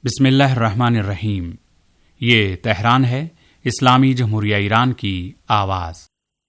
बिस्मिल्लाहिर्रहमानिर्रहीम। ये तेहरान है, इस्लामी जमहूरिया ईरान की आवाज़।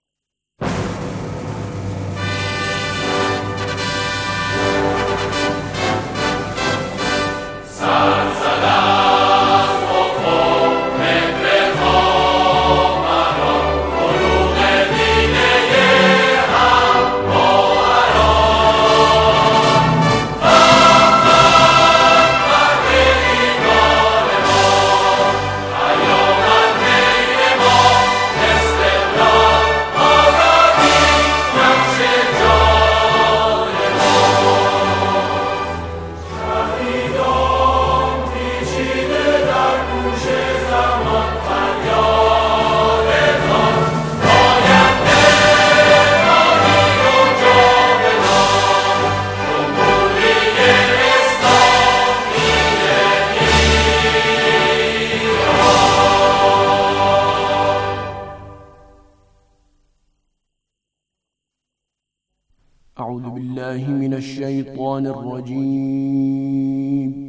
أعوذ بالله من الشيطان الرجيم.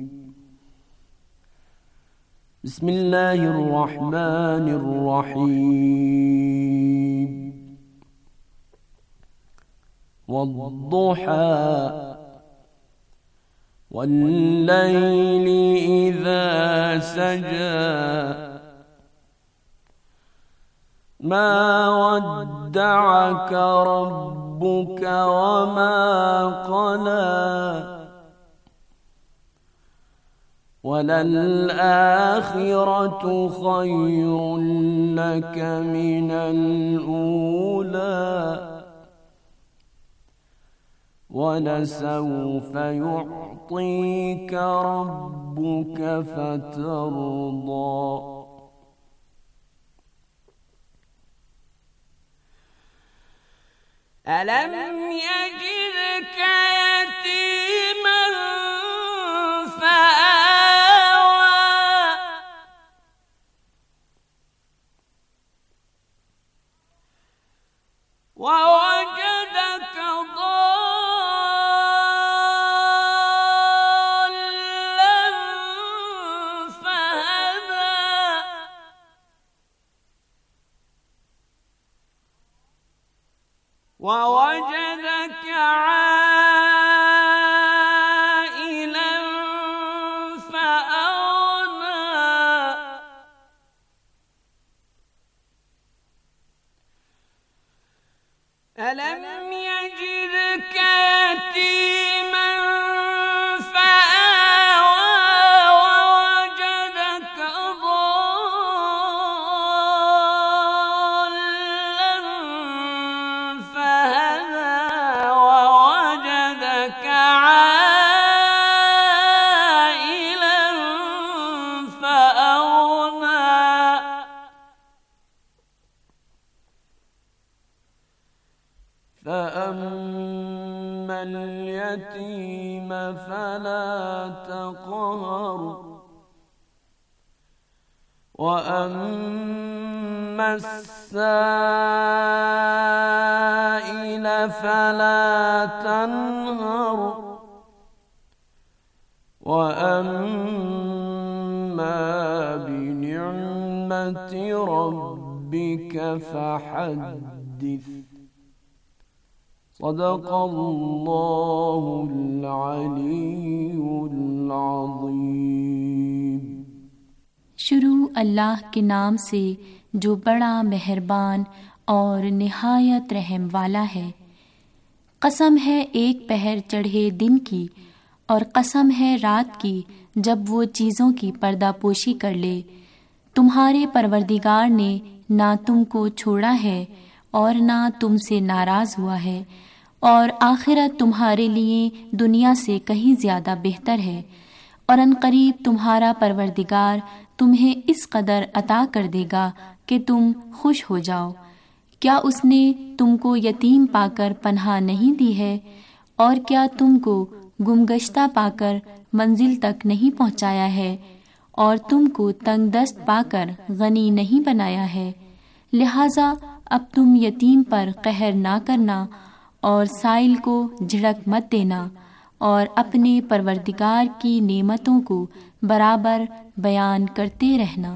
بسم الله الرحمن الرحيم. والضحى والليل إذا سجى ما ودعك ربك وما قلى وللآخرة خير لك من الأولى ولسوف يعطيك ربك فترضى. ألم يجدك يتيما فآوى ووجدك ضالا فهدى ووجدك عائلا فأغنى ألم يجدك يتيما فآوى ووجدك ضالا فهدى ووجدك عائلا فأغنى فأما اليتيم فلا تقهر وأما السائل فلا تنهر وأما بنعمة ربك فحدث. صدق الله العلي العظيم. शुरू अल्लाह के नाम से जो बड़ा मेहरबान और निहायत रहम वाला है। कसम है एक पहर चढ़े दिन की और कसम है रात की जब वो चीज़ों की पर्दापोशी कर ले। तुम्हारे परवरदिगार ने ना तुमको छोड़ा है और ना तुमसे नाराज़ हुआ है और आखिरत तुम्हारे लिए दुनिया से कहीं ज़्यादा बेहतर है और अनकरीब तुम्हारा परवरदिगार तुम्हें इस कदर अता कर देगा कि तुम खुश हो जाओ। क्या उसने तुमको यतीम पाकर पनाह नहीं दी है और क्या तुमको गुमगश्ता पाकर मंजिल तक नहीं पहुँचाया है और तुमको तंगदस्त पाकर गनी नहीं बनाया है। लिहाजा अब तुम यतीम पर कहर ना करना और साइल को झिड़क मत देना और अपने परवरदिगार की नेमतों को برابر بیان کرتے رہنا۔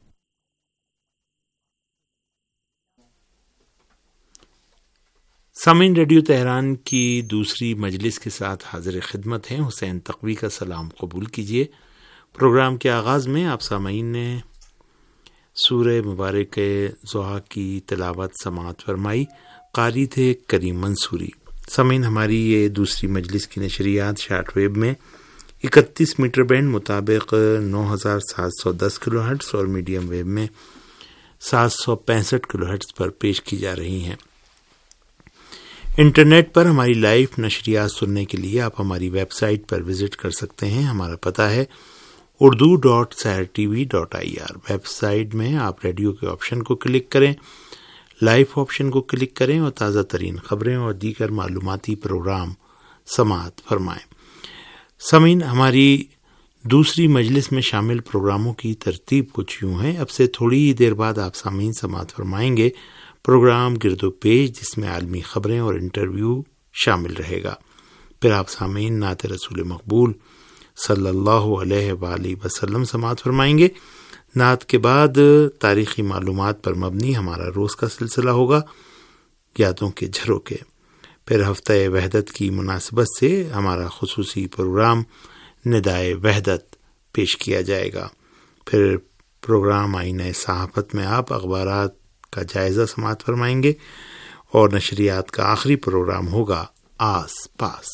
سامعین، ریڈیو تہران کی دوسری مجلس کے ساتھ حاضر خدمت ہیں حسین تقوی کا سلام قبول کیجیے۔ پروگرام کے آغاز میں آپ سامعین نے سورہ مبارک ضحیٰ کی تلاوت سماعت فرمائی، قاری تھے کریم منصوری۔ سامعین، ہماری یہ دوسری مجلس کی نشریات شارٹ ویب میں 31 میٹر بینڈ مطابق 9710 کلو ہرٹز اور میڈیم ویو میں 765 کلو ہرٹز پر پیش کی جا رہی ہیں۔ انٹرنیٹ پر ہماری لائیو نشریات سننے کے لیے آپ ہماری ویب سائٹ پر وزٹ کر سکتے ہیں۔ ہمارا پتہ ہے urdu.sairtv.ir۔ ویب سائٹ میں آپ ریڈیو کے آپشن کو کلک کریں، لائیو آپشن کو کلک کریں اور تازہ ترین خبریں اور دیگر معلوماتی پروگرام سماعت فرمائیں۔ سامعین، ہماری دوسری مجلس میں شامل پروگراموں کی ترتیب کچھ یوں ہے۔ اب سے تھوڑی ہی دیر بعد آپ سامعین سماعت فرمائیں گے پروگرام گرد و پیش، جس میں عالمی خبریں اور انٹرویو شامل رہے گا۔ پھر آپ سامعین نعت رسول مقبول صلی اللہ علیہ وآلہ وسلم سماعت فرمائیں گے۔ نعت کے بعد تاریخی معلومات پر مبنی ہمارا روز کا سلسلہ ہوگا، یادوں کے جھروکے۔ پھر ہفتہ وحدت کی مناسبت سے ہمارا خصوصی پروگرام ندائے وحدت پیش کیا جائے گا۔ پھر پروگرام آئینہ صحافت میں آپ اخبارات کا جائزہ سماعت فرمائیں گے اور نشریات کا آخری پروگرام ہوگا آس پاس۔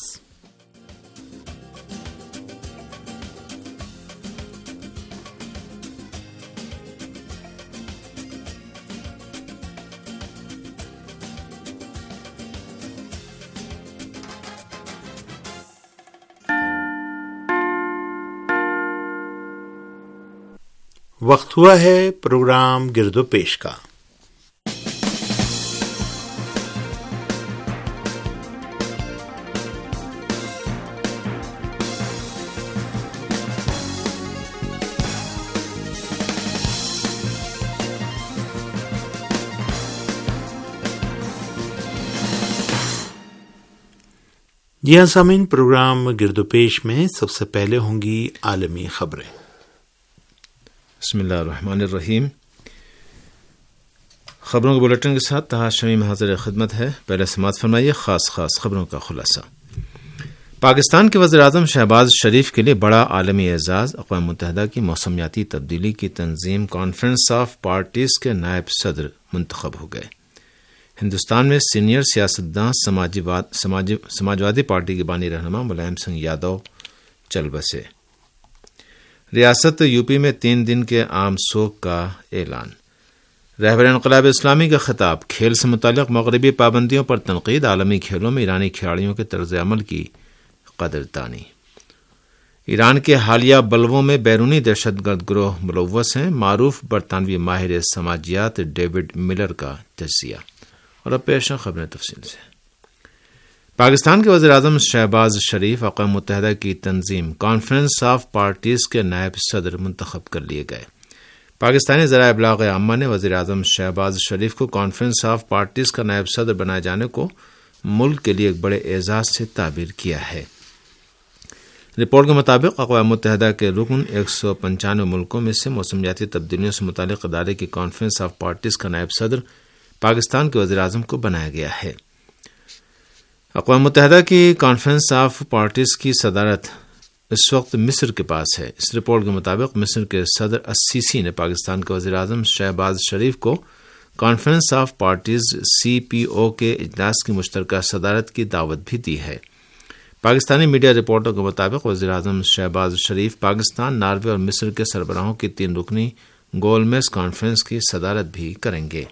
وقت ہوا ہے پروگرام گرد و پیش کا۔ جی ہاں سامعین، پروگرام گرد و پیش میں سب سے پہلے ہوں گی عالمی خبریں۔ بسم اللہ الرحمن الرحیم۔ خبروں کے بلیٹن کے ساتھ طاہر شمیم حاضر خدمت ہے۔ پہلے سماعت فرمائیے خاص خبروں کا خلاصہ۔ پاکستان کے وزیر اعظم شہباز شریف کے لیے بڑا عالمی اعزاز، اقوام متحدہ کی موسمیاتی تبدیلی کی تنظیم کانفرنس آف پارٹیز کے نائب صدر منتخب ہو گئے۔ ہندوستان میں سینئر سیاستداں سماجوادی پارٹی کے بانی رہنما ملائم سنگھ یادو چل بسے۔ ریاست یو پی میں 3 دن کے عام سوگ کا اعلان۔ رہبر انقلاب اسلامی کا خطاب، کھیل سے متعلق مغربی پابندیوں پر تنقید، عالمی کھیلوں میں ایرانی کھلاڑیوں کے طرز عمل کی قدردانی۔ ایران کے حالیہ بلووں میں بیرونی دہشت گرد گروہ ملوث ہیں، معروف برطانوی ماہر سماجیات ڈیوڈ ملر کا تجزیہ۔ اور اب پیش ہیں خبریں تفصیل سے۔ پاکستان کے وزیر اعظم شہباز شریف اقوام متحدہ کی تنظیم کانفرنس آف پارٹیز کے نائب صدر منتخب کر لیے گئے۔ پاکستانی ذرائع ابلاغ عامہ نے وزیر اعظم شہباز شریف کو کانفرنس آف پارٹیز کا نائب صدر بنائے جانے کو ملک کے لیے ایک بڑے اعزاز سے تعبیر کیا ہے۔ رپورٹ کے مطابق اقوام متحدہ کے رکن 195 ملکوں میں سے موسمیاتی تبدیلیوں سے متعلق ادارے کی کانفرنس آف پارٹیز کا نائب صدر پاکستان کے وزیر اعظم کو بنایا گیا ہے۔ اقوام متحدہ کی کانفرنس آف پارٹیز کی صدارت اس وقت مصر کے پاس ہے۔ اس رپورٹ کے مطابق مصر کے صدر السیسی نے پاکستان کے وزیر اعظم شہباز شریف کو کانفرنس آف پارٹیز CPO کے اجلاس کی مشترکہ صدارت کی دعوت بھی دی ہے۔ پاکستانی میڈیا رپورٹوں کے مطابق وزیر اعظم شہباز شریف پاکستان، ناروے اور مصر کے سربراہوں کی 3 رکنی گول میز کانفرنس کی صدارت بھی کریں گے۔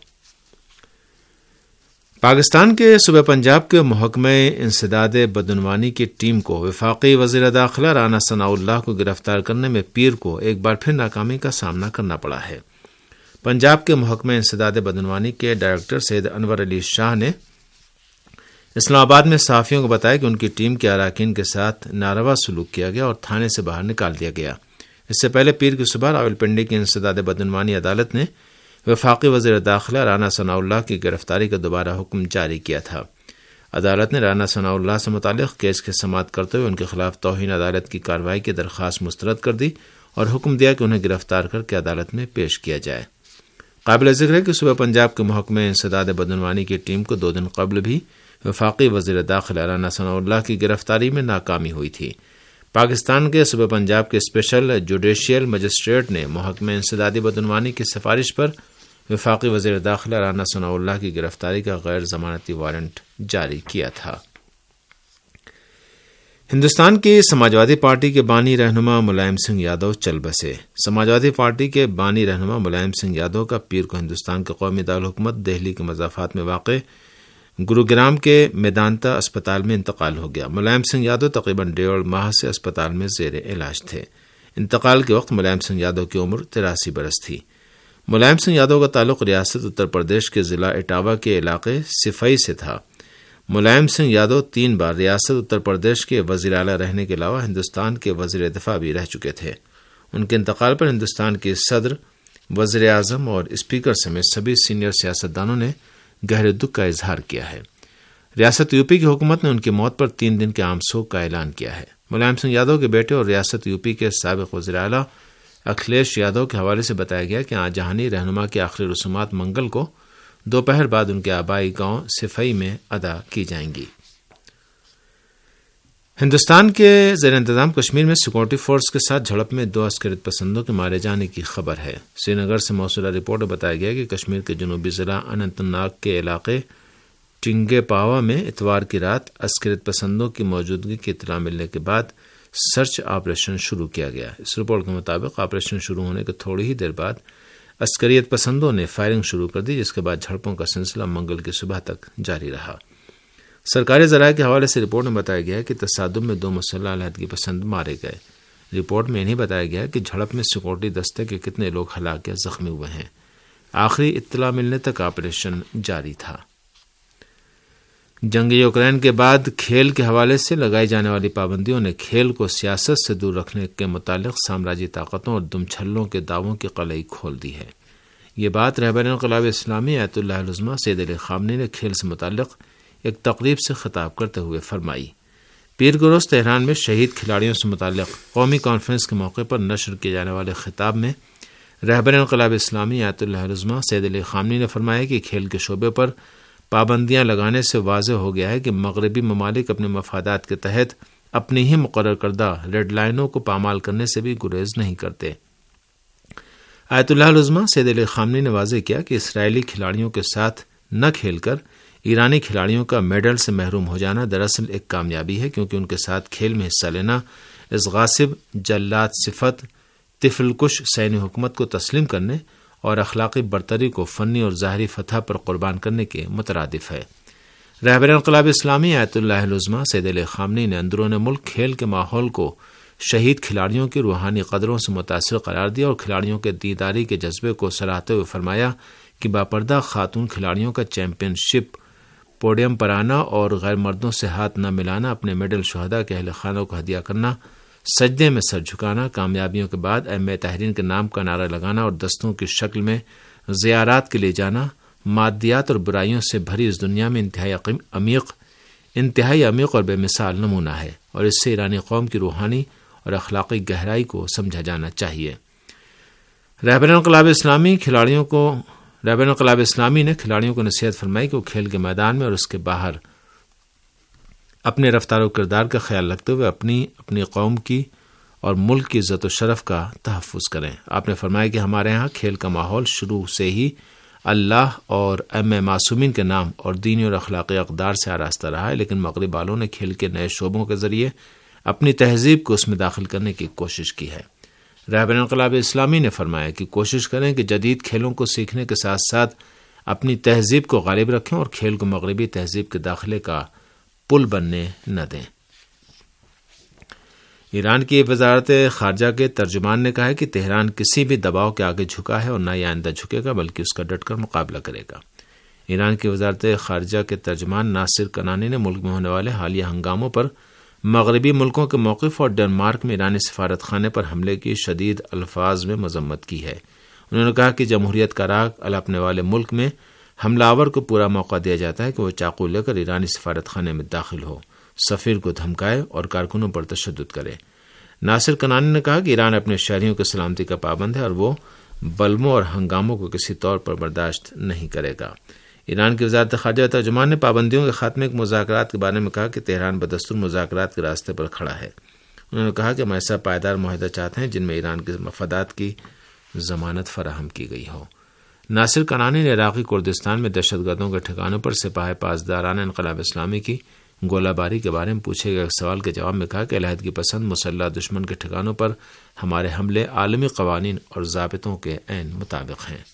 پاکستان کے صوبہ پنجاب کے محکمہ انسداد بدعنوانی کی ٹیم کو وفاقی وزیر داخلہ رانا ثناء اللہ کو گرفتار کرنے میں پیر کو ایک بار پھر ناکامی کا سامنا کرنا پڑا ہے۔ پنجاب کے محکمہ انسداد بدعنوانی کے ڈائریکٹر سید انور علی شاہ نے اسلام آباد میں صحافیوں کو بتایا کہ ان کی ٹیم کے اراکین کے ساتھ ناروا سلوک کیا گیا اور تھانے سے باہر نکال دیا گیا۔ اس سے پہلے پیر کی صبح راولپنڈی کی انسداد بدعنوانی عدالت نے وفاقی وزیر داخلہ رانا ثناء اللہ کی گرفتاری کا دوبارہ حکم جاری کیا تھا۔ عدالت نے رانا ثناء اللہ سے متعلق کیس کی سماعت کرتے ہوئے ان کے خلاف توہین عدالت کی کارروائی کی درخواست مسترد کر دی اور حکم دیا کہ انہیں گرفتار کر کے عدالت میں پیش کیا جائے۔ قابل ذکر ہے کہ صوبہ پنجاب کے محکمہ انسداد بدعنوانی کی ٹیم کو 2 دن قبل بھی وفاقی وزیر داخلہ رانا ثناء اللہ کی گرفتاری میں ناکامی ہوئی تھی۔ پاکستان کے صوبہ پنجاب کے اسپیشل جوڈیشیل مجسٹریٹ نے محکمہ انسدادی بدعنوانی کی سفارش پر وفاقی وزیر داخلہ رانا ثناء اللہ کی گرفتاری کا غیر ضمانتی وارنٹ جاری کیا تھا۔ ہندوستان کی سماجوادی پارٹی کے بانی رہنما ملائم سنگھ یادو چل بسے۔ سماجوادی پارٹی کے بانی رہنما ملائم سنگھ یادو کا پیر کو ہندوستان کے قومی دارالحکومت دہلی کے مضافات میں واقع گروگرام کے میدانتا اسپتال میں انتقال ہو گیا۔ ملائم سنگھ یادو تقریباً 1.5 ماہ سے اسپتال میں زیر علاج تھے۔ انتقال کے وقت ملائم سنگھ یادو کی عمر 83 برس تھی۔ ملائم سنگھ یادو کا تعلق ریاست اتر پردیش کے ضلع اٹاوا کے علاقے سفئی سے تھا۔ ملائم سنگھ یادو 3 بار ریاست اتر پردیش کے وزیر اعلیٰ رہنے کے علاوہ ہندوستان کے وزیر دفاع بھی رہ چکے تھے۔ ان کے انتقال پر ہندوستان کے صدر، وزیر اعظم اور اسپیکر سمیت سبھی سینئر سیاستدانوں نے گہرے دکھ کا اظہار کیا ہے۔ ریاست یو پی کی حکومت نے ان کی موت پر 3 دن کے عام سوگ کا اعلان کیا ہے۔ ملائم سنگھ یادو کے بیٹے اور ریاست یو پی کے سابق وزیر اعلیٰ اکھلیش یادو کے حوالے سے بتایا گیا کہ جہانی رہنما کی آخری رسومات منگل کو دوپہر بعد ان کے آبائی گاؤں سفئی میں ادا کی جائیں گی۔ ہندوستان کے زیر انتظام کشمیر میں سیکورٹی فورس کے ساتھ جھڑپ میں 2 عسکریت پسندوں کے مارے جانے کی خبر ہے۔ سری نگر سے موصولہ رپورٹ میں بتایا گیا کہ کشمیر کے جنوبی ضلع اننت ناگ کے علاقے ٹنگے پاوا میں اتوار کی رات عسکریت پسندوں کی موجودگی کی اطلاع ملنے کے بعد سرچ آپریشن شروع کیا گیا۔ اس رپورٹ کے مطابق آپریشن شروع ہونے کے تھوڑی ہی دیر بعد عسکریت پسندوں نے فائرنگ شروع کر دی، جس کے بعد جھڑپوں کا سلسلہ منگل کی صبح تک جاری رہا۔ سرکاری ذرائع کے حوالے سے رپورٹ میں بتایا گیا کہ تصادم میں 2 مسلح علیحدگی پسند مارے گئے۔ رپورٹ میں نہیں بتایا گیا کہ جھڑپ میں سیکورٹی دستے کے کتنے لوگ ہلاک یا زخمی ہوئے ہیں۔ آخری اطلاع ملنے تک آپریشن جاری تھا۔ جنگ یوکرین کے بعد کھیل کے حوالے سے لگائی جانے والی پابندیوں نے کھیل کو سیاست سے دور رکھنے کے متعلق سامراجی طاقتوں اور دم چھلوں کے دعووں کی قلعی کھول دی ہے۔ یہ بات رہبر انقلاب اسلامی آیت اللہ العظمہ سید علی خامنی نے کھیل سے متعلق ایک تقریب سے خطاب کرتے ہوئے فرمائی۔ پیر کے روز تہران میں شہید کھلاڑیوں سے متعلق قومی کانفرنس کے موقع پر نشر کیے جانے والے خطاب میں رہبر انقلاب اسلامی آیت اللہ العظمہ سید علی خامنی نے فرمایا کہ کھیل کے شعبے پر پابندیاں لگانے سے واضح ہو گیا ہے کہ مغربی ممالک اپنے مفادات کے تحت اپنی ہی مقرر کردہ ریڈ لائنوں کو پامال کرنے سے بھی گریز نہیں کرتے۔ آیت اللہ العظمہ سید علی خامنی نے واضح کیا کہ اسرائیلی کھلاڑیوں کے ساتھ نہ کھیل کر ایرانی کھلاڑیوں کا میڈل سے محروم ہو جانا دراصل ایک کامیابی ہے، کیونکہ ان کے ساتھ کھیل میں حصہ لینا اس غاصب، جلاد صفت، طفل کش سینی حکومت کو تسلیم کرنے اور اخلاقی برتری کو فنی اور ظاہری فتح پر قربان کرنے کے مترادف ہے۔ رہبر انقلاب اسلامی آیت اللہ العظمہ سید علی خامنی نے اندرون ملک کھیل کے ماحول کو شہید کھلاڑیوں کی روحانی قدروں سے متاثر قرار دیا اور کھلاڑیوں کے دینداری کے جذبے کو سراہتے ہوئے فرمایا کہ باپردہ خاتون کھلاڑیوں کا چیمپئن شپ پوڈیم پر آنا اور غیر مردوں سے ہاتھ نہ ملانا، اپنے میڈل شہداء کے اہل خانوں کو ہدیہ کرنا، سجدے میں سر جھکانا، کامیابیوں کے بعد ایم تحریر کے نام کا نعرہ لگانا اور دستوں کی شکل میں زیارات کے لیے جانا، مادیات اور برائیوں سے بھری اس دنیا میں انتہائی عمیق اور بے مثال نمونہ ہے، اور اس سے ایرانی قوم کی روحانی اور اخلاقی گہرائی کو سمجھا جانا چاہیے۔ رہبر انقلاب اسلامی نے کھلاڑیوں کو نصیحت فرمائی کہ وہ کھیل کے میدان میں اور اس کے باہر اپنے رفتار و کردار کا خیال رکھتے ہوئے اپنی قوم کی اور ملک کی عزت و شرف کا تحفظ کریں۔ آپ نے فرمایا کہ ہمارے ہاں کھیل کا ماحول شروع سے ہی اللہ اور معصومین کے نام اور دینی اور اخلاقی اقدار سے آراستہ رہا ہے، لیکن مغرب والوں نے کھیل کے نئے شعبوں کے ذریعے اپنی تہذیب کو اس میں داخل کرنے کی کوشش کی ہے۔ رہبر انقلاب اسلامی نے فرمایا کہ کوشش کریں کہ جدید کھیلوں کو سیکھنے کے ساتھ ساتھ اپنی تہذیب کو غالب رکھیں اور کھیل کو مغربی تہذیب کے داخلے کا پل بننے نہ دیں۔ ایران کی وزارت خارجہ کے ترجمان نے کہا ہے کہ تہران کسی بھی دباؤ کے آگے جھکا ہے اور نہ یہ آئندہ جھکے گا، بلکہ اس کا ڈٹ کر مقابلہ کرے گا۔ ایران کی وزارت خارجہ کے ترجمان ناصر کنانی نے ملک میں ہونے والے حالیہ ہنگاموں پر مغربی ملکوں کے موقف اور ڈنمارک میں ایرانی سفارت خانے پر حملے کی شدید الفاظ میں مذمت کی ہے۔ انہوں نے کہا کہ جمہوریت کا راگ الاپنے والے ملک میں حملہ آور کو پورا موقع دیا جاتا ہے کہ وہ چاقو لے کر ایرانی سفارت خانے میں داخل ہو، سفیر کو دھمکائے اور کارکنوں پر تشدد کرے۔ ناصر کنانی نے کہا کہ ایران اپنے شہریوں کی سلامتی کا پابند ہے اور وہ بلموں اور ہنگاموں کو کسی طور پر برداشت نہیں کرے گا۔ ایران کی وزارت خارجہ ترجمان نے پابندیوں کے خاتمے کے مذاکرات کے بارے میں کہا کہ تہران بدستور مذاکرات کے راستے پر کھڑا ہے۔ انہوں نے کہا کہ ہم ایسا پائیدار معاہدہ چاہتے ہیں جن میں ایران کے مفادات کی ضمانت فراہم کی گئی ہو۔ ناصر کنانی نے عراقی کردستان میں دہشت گردوں کے ٹھکانوں پر سپاہ پاسداران انقلاب اسلامی کی گولہ باری کے بارے میں پوچھے گئے ایک سوال کے جواب میں کہا کہ علیحدگی پسند مسلح دشمن کے ٹھکانوں پر ہمارے حملے عالمی قوانین اور ضابطوں کے عین مطابق ہیں۔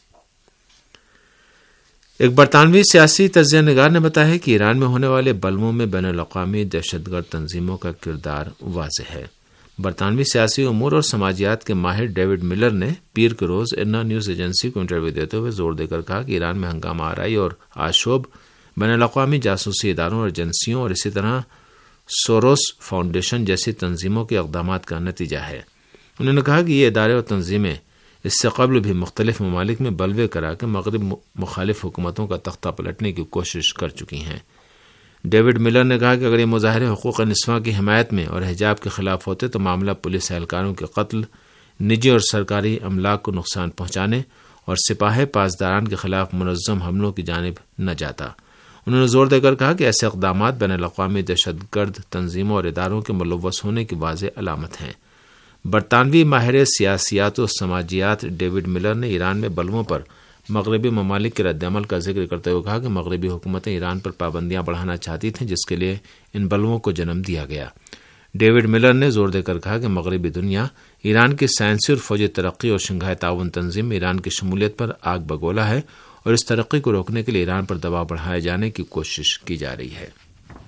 ایک برطانوی سیاسی تجزیہ نگار نے بتایا کہ ایران میں ہونے والے بلموں میں بین الاقوامی دہشت گرد تنظیموں کا کردار واضح ہے۔ برطانوی سیاسی امور اور سماجیات کے ماہر ڈیوڈ ملر نے پیر کے روز ارنا نیوز ایجنسی کو انٹرویو دیتے ہوئے زور دے کر کہا کہ ایران میں ہنگامہ آرائی اور آشوب بین الاقوامی جاسوسی اداروں اور ایجنسیوں اور اسی طرح سوروس فاؤنڈیشن جیسی تنظیموں کے اقدامات کا نتیجہ ہے۔ انہوں نے کہا کہ یہ ادارے اور تنظیمیں اس سے قبل بھی مختلف ممالک میں بلوے کرا کے مغرب مخالف حکومتوں کا تختہ پلٹنے کی کوشش کر چکی ہیں۔ ڈیوڈ ملر نے کہا کہ اگر یہ مظاہرے حقوق نسواں کی حمایت میں اور حجاب کے خلاف ہوتے تو معاملہ پولیس اہلکاروں کے قتل، نجی اور سرکاری املاک کو نقصان پہنچانے اور سپاہ پاسداران کے خلاف منظم حملوں کی جانب نہ جاتا۔ انہوں نے زور دے کر کہا کہ ایسے اقدامات بین الاقوامی دہشت گرد تنظیموں اور اداروں کے ملوث ہونے کی واضح علامت ہیں۔ برطانوی ماہر سیاسیات و سماجیات ڈیوڈ ملر نے ایران میں بلووں پر مغربی ممالک کے رد عمل کا ذکر کرتے ہوئے کہا کہ مغربی حکومتیں ایران پر پابندیاں بڑھانا چاہتی تھیں جس کے لیے ان بلووں کو جنم دیا گیا۔ ڈیوڈ ملر نے زور دے کر کہا کہ مغربی دنیا ایران کی سائنسی اور فوجی ترقی اور شنگھائی تعاون تنظیم میں ایران کی شمولیت پر آگ بگولا ہے اور اس ترقی کو روکنے کے لیے ایران پر دباؤ بڑھائے جانے کی کوشش کی جا رہی ہے۔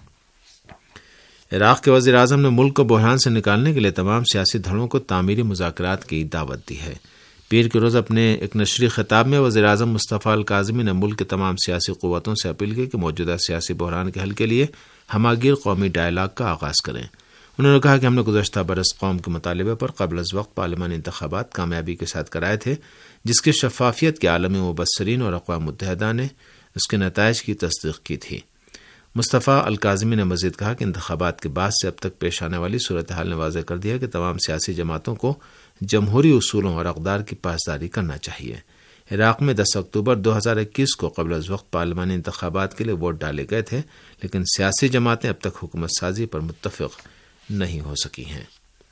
عراق کے وزیر اعظم نے ملک کو بحران سے نکالنے کے لیے تمام سیاسی دھڑوں کو تعمیری مذاکرات کی دعوت دی ہے۔ پیر کے روز اپنے ایک نشری خطاب میں وزیر اعظم مصطفیٰ الکاظمی نے ملک کے تمام سیاسی قوتوں سے اپیل کی کہ موجودہ سیاسی بحران کے حل کے لیے ہماگیر قومی ڈائیلاگ کا آغاز کریں۔ انہوں نے کہا کہ ہم نے گزشتہ برس قوم کے مطالبے پر قبل از وقت پارلیمانی انتخابات کامیابی کے ساتھ کرائے تھے جس کی شفافیت کے عالمی مبصرین اور اقوام متحدہ نے اس کے نتائج کی تصدیق کی تھی۔ مصطفیٰ الکاظمی نے مزید کہا کہ انتخابات کے بعد سے اب تک پیش آنے والی صورتحال نے واضح کر دیا کہ تمام سیاسی جماعتوں کو جمہوری اصولوں اور اقدار کی پاسداری کرنا چاہیے۔ عراق میں 10 اکتوبر 2021 کو قبل از وقت پارلیمانی انتخابات کے لیے ووٹ ڈالے گئے تھے لیکن سیاسی جماعتیں اب تک حکومت سازی پر متفق نہیں ہو سکی ہیں۔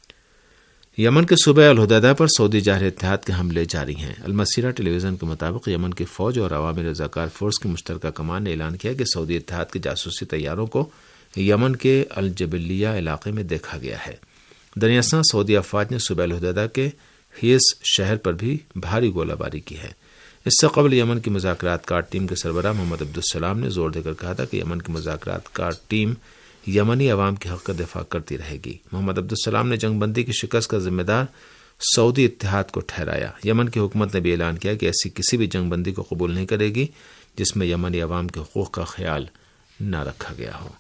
یمن کے صوبہ الحدیدہ پر سعودی جارحہ اتحاد کے حملے جاری ہیں۔ المسیرہ ٹیلی ویژن کے مطابق یمن کی فوج اور عوامی رضاکار فورس کی مشترکہ کمان نے اعلان کیا کہ سعودی اتحاد کے جاسوسی طیاروں کو یمن کے الجبلیہ علاقے میں دیکھا گیا ہے۔ دریاساں سعودی افواج نے صوبہ الحدیدہ کے حیس شہر پر بھی بھاری گولہ باری کی ہے۔ اس سے قبل یمن کی مذاکرات کار ٹیم کے سربراہ محمد عبدالسلام نے زور دے کر کہا تھا کہ یمن کی مذاکرات کار ٹیم یمنی عوام کے حق کا دفاع کرتی رہے گی۔ محمد عبدالسلام نے جنگ بندی کی شکست کا ذمہ دار سعودی اتحاد کو ٹھہرایا۔ یمن کی حکومت نے بھی اعلان کیا کہ ایسی کسی بھی جنگ بندی کو قبول نہیں کرے گی جس میں یمنی عوام کے حقوق کا خیال نہ رکھا گیا ہو۔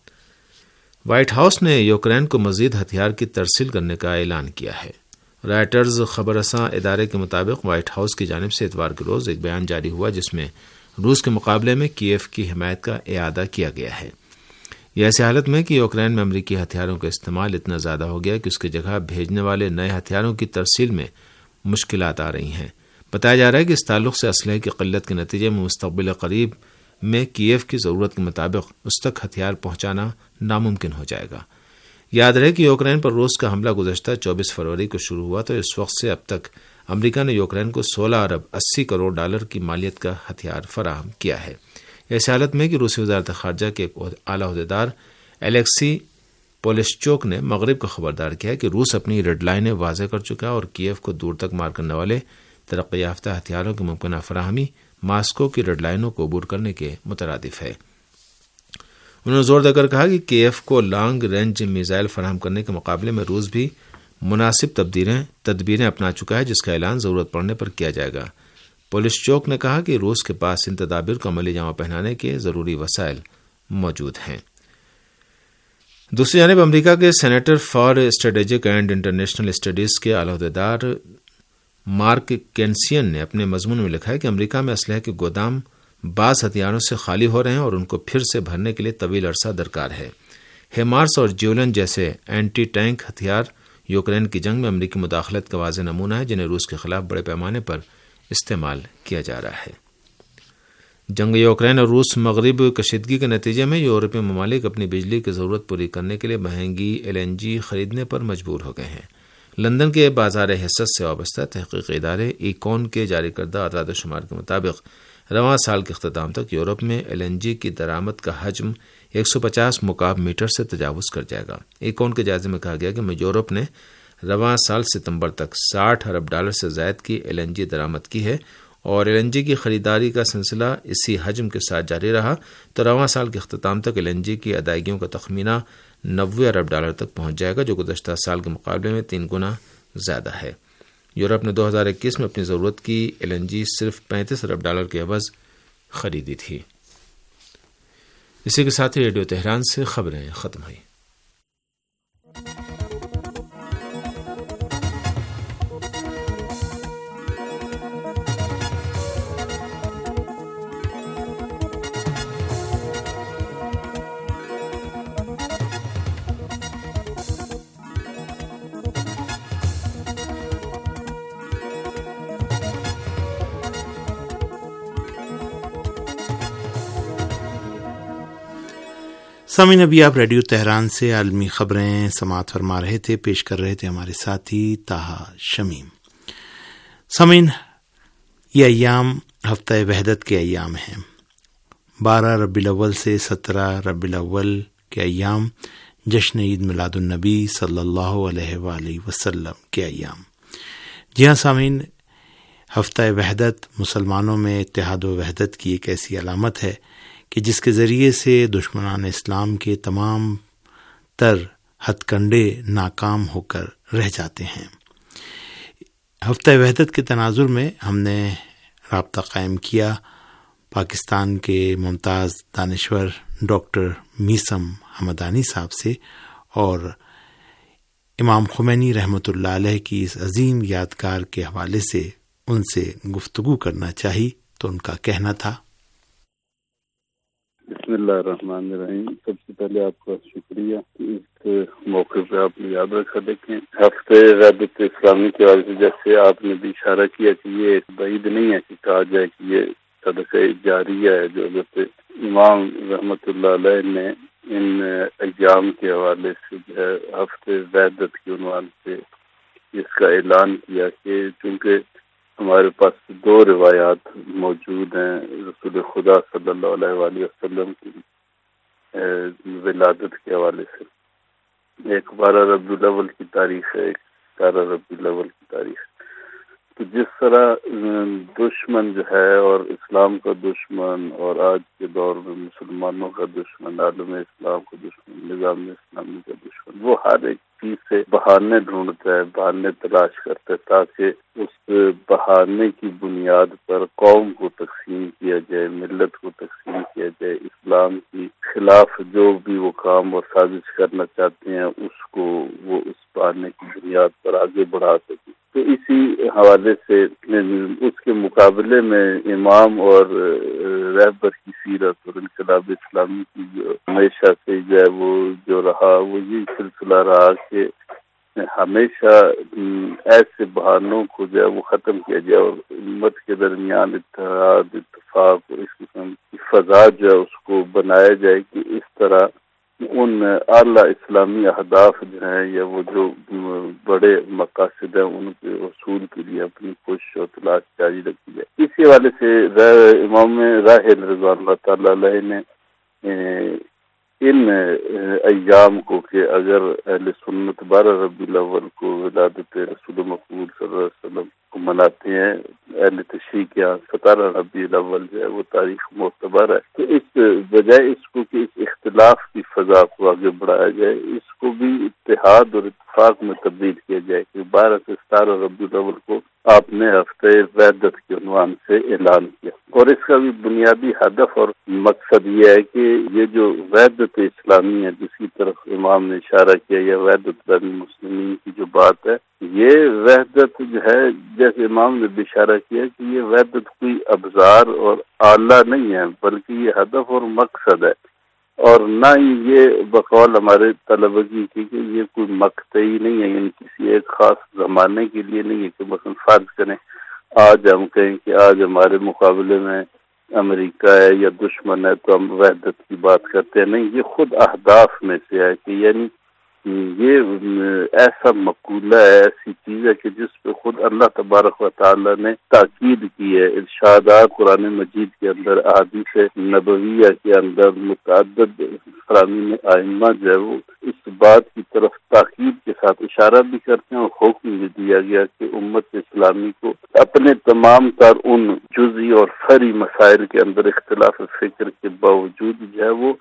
وائٹ ہاؤس نے یوکرین کو مزید ہتھیار کی ترسیل کرنے کا اعلان کیا ہے۔ رائٹرز خبر رساں ادارے کے مطابق وائٹ ہاؤس کی جانب سے اتوار کے روز ایک بیان جاری ہوا جس میں روس کے مقابلے میں کیف کی حمایت کا اعادہ کیا گیا ہے۔ یہ ایسی حالت میں کہ یوکرین میں امریکی ہتھیاروں کا استعمال اتنا زیادہ ہو گیا کہ اس کی جگہ بھیجنے والے نئے ہتھیاروں کی ترسیل میں مشکلات آ رہی ہیں۔ بتایا جا رہا ہے کہ اس تعلق سے اسلحے کی قلت کے نتیجے میں مستقبل قریب میں کیف کی ضرورت کے مطابق اس تک ہتھیار پہنچانا ناممکن ہو جائے گا۔ یاد رہے کہ یوکرین پر روس کا حملہ گزشتہ 24 فروری کو شروع ہوا تو اس وقت سے اب تک امریکہ نے یوکرین کو 16 ارب 80 کروڑ ڈالر کی مالیت کا ہتھیار فراہم کیا ہے۔ اس حالت میں کہ روسی وزارت خارجہ کے ایک اعلیٰ عہدیدار الیکسی پولشچوک نے مغرب کو خبردار کیا کہ روس اپنی ریڈ لائنیں واضح کر چکا اور کیف کو دور تک مار کرنے والے ترقی یافتہ ہتھیاروں کی ممکنہ فراہمی ماسکو کی ریڈ لائنوں کو عبور کرنے کے مترادف ہے۔ انہوں نے زور دے کر کہا کہ کیف کو لانگ رینج میزائل فراہم کرنے کے مقابلے میں روس بھی مناسب تدبیریں اپنا چکا ہے جس کا اعلان ضرورت پڑنے پر کیا جائے گا۔ پولشچوک نے کہا کہ روس کے پاس ان تدابیر کو عملی جامہ پہنانے کے ضروری وسائل موجود ہیں۔ دوسری جانب امریکہ کے centre for strategic and international studies کے اعلیٰ عہدیدار مارک کینسین نے اپنے مضمون میں لکھا ہے کہ امریکہ میں اسلحے کے گودام بعض ہتھیاروں سے خالی ہو رہے ہیں اور ان کو پھر سے بھرنے کے لیے طویل عرصہ درکار ہے۔ ہیمارس اور جیولن جیسے اینٹی ٹینک ہتھیار یوکرین کی جنگ میں امریکی مداخلت کا واضح نمونہ ہے، جنہیں روس کے خلاف بڑے پیمانے پر استعمال کیا جا رہا ہے۔ جنگ یوکرین اور روس مغرب کشیدگی کے نتیجے میں یورپی ممالک اپنی بجلی کی ضرورت پوری کرنے کے لیے مہنگی LNG خریدنے پر مجبور ہو گئے ہیں۔ لندن کے بازار حصص سے وابستہ تحقیقی ادارے ایکون کے جاری کردہ اعداد و شمار کے مطابق رواں سال کے اختتام تک یورپ میں LNG کی درآمد کا حجم 150 مکعب میٹر سے تجاوز کر جائے گا۔ ایکون کے جائزے میں کہا گیا کہ یورپ نے رواں سال ستمبر تک $60 ارب سے زائد کی LNG درآمد کی ہے، اور LNG کی خریداری کا سلسلہ اسی حجم کے ساتھ جاری رہا تو رواں سال کے اختتام تک LNG کی ادائیگیوں کا تخمینہ $90 ارب تک پہنچ جائے گا، جو گزشتہ سال کے مقابلے میں 3 گنا زیادہ ہے۔ یورپ نے 2021 میں اپنی ضرورت کی LNG صرف $35 ارب کے عوض خریدی تھی۔ اسی کے ساتھ ہی ریڈیو تہران سے خبریں ختم ہوئی۔ سامعین، ابھی آپ ریڈیو تہران سے عالمی خبریں سماعت فرما رہے تھے، پیش کر رہے تھے ہمارے ساتھی طاہا شمیم۔ سامعین، یہ ایام ہفتہ وحدت کے ایام ہیں۔ 12 ربیع الاول سے 17 ربیع الاول کے ایام جشن عید میلاد النبی صلی اللہ علیہ وآلہ وسلم کے ایام۔ جی ہاں سامعین، ہفتہ وحدت مسلمانوں میں اتحاد و وحدت کی ایک ایسی علامت ہے کہ جس کے ذریعے سے دشمنان اسلام کے تمام تر ہتھ کنڈے ناکام ہو کر رہ جاتے ہیں۔ ہفتہ وحدت کے تناظر میں ہم نے رابطہ قائم کیا پاکستان کے ممتاز دانشور ڈاکٹر میثم حمدانی صاحب سے، اور امام خمینی رحمۃ اللہ علیہ کی اس عظیم یادگار کے حوالے سے ان سے گفتگو کرنا چاہی تو ان کا کہنا تھا: بسم اللہ الرحمن الرحیم۔ سب سے پہلے آپ کا شکریہ کہ اس موقع پہ آپ نے یاد رکھا۔ دیکھیں، ہفتے وحدت اسلامی کے حوالے سے جیسے آپ نے بھی اشارہ کیا کہ یہ بعید نہیں ہے کہ کہا جائے کہ یہ صدقہ جاریہ ہے، جو حضرت امام رحمۃ اللہ علیہ نے ان ایام کے حوالے سے جو ہے ہفتے وحدت کے عنوان سے اس کا اعلان کیا کہ چونکہ ہمارے پاس 2 روایات موجود ہیں رسول خدا صلی اللہ علیہ وآلہ وسلم کی ولادت کے حوالے سے، ایک 12 ربیع الاول کی تاریخ ہے، ایک 17 ربیع الاول کی تاریخ۔ تو جس طرح دشمن جو ہے اور اسلام کا دشمن اور آج کے دور میں مسلمانوں کا دشمن، عالم اسلام کا دشمن، نظام اسلامی کا دشمن، وہ ہر ایک چیز سے بہانے ڈھونڈتا ہے، بہانے تلاش کرتا ہے تاکہ اس بہانے کی بنیاد پر قوم کو تقسیم کیا جائے، ملت کو تقسیم کیا جائے، اسلام کی خلاف جو بھی وہ کام اور سازش کرنا چاہتے ہیں اس کو وہ اس بہانے کی بنیاد پر آگے بڑھا سکے۔ تو اسی حوالے سے اس کے مقابلے میں امام اور رہبر کی سیرت اور انقلاب اسلامی کی جو ہمیشہ سے جو ہے وہ جو رہا، وہ یہ سلسلہ رہا کہ ہمیشہ ایسے بہانوں کو جو ہے وہ ختم کیا جائے اور امت کے درمیان اتحاد، اتفاق اور اس قسم کی فضا جو ہے اس کو بنایا جائے کہ اس طرح ان اعلیٰ اسلامی اہداف جو ہیں یا وہ جو بڑے مقاصد ہیں ان کے حصول کے لیے اپنی کوشش اور تلاش جاری رکھی جائے۔ اسی حوالے سے امام راحل رضوان اللہ تعالی علیہ نے ان ایام کو کہ اگر اہل سنت 12 ربیع الاول کو ولادت رسول مقبول صلی اللہ علیہ وسلم کو مناتے ہیں، اہل تشریع کے یہاں 17 ربیع الاول جو ہے وہ تاریخ معتبر ہے، تو اس بجائے اس کو کہ اس اختلاف کی فضا کو آگے بڑھایا جائے، اس کو بھی اتحاد اور اتفاق میں تبدیل کیا جائے کہ 12 سے 17 ربیع الاول کو آپ نے ہفتہ وحدت کے عنوان سے اعلان کیا، اور اس کا بھی بنیادی ہدف اور مقصد یہ ہے کہ یہ جو وحدت اسلامی ہے جس کی طرف امام نے اشارہ کیا، یا وحدت بین المسلمین کی جو بات ہے، یہ وحدت جو ہے جیسے امام نے بھی اشارہ کیا کہ یہ وحدت کوئی ابزار اور آلہ نہیں ہے بلکہ یہ ہدف اور مقصد ہے اور نہ ہی یہ بقول ہمارے طلبہ کی تھی کہ یہ کوئی مقطعی نہیں ہے، یعنی کسی ایک خاص زمانے کے لیے نہیں ہے کہ مثلا فرض کریں آج ہم کہیں کہ آج ہمارے مقابلے میں امریکہ ہے یا دشمن ہے تو ہم وحدت کی بات کرتے ہیں. نہیں، یہ خود اہداف میں سے ہے کہ یعنی یہ ایسا مقولہ ہے، ایسی چیز ہے کہ جس پہ خود اللہ تبارک و تعالی نے تاکید کی ہے. ارشادات قرآن مجید کے اندر، احادیث نبویہ کے اندر متعدد فرامین ائمہ جو ہے وہ اس بات کی طرف تاکید کے ساتھ اشارہ بھی کرتے ہیں اور حکم بھی دیا گیا کہ امت اسلامی کو اپنے تمام تر ان جزئی اور فری مسائل کے اندر اختلاف فکر کے باوجود جو ہے وہ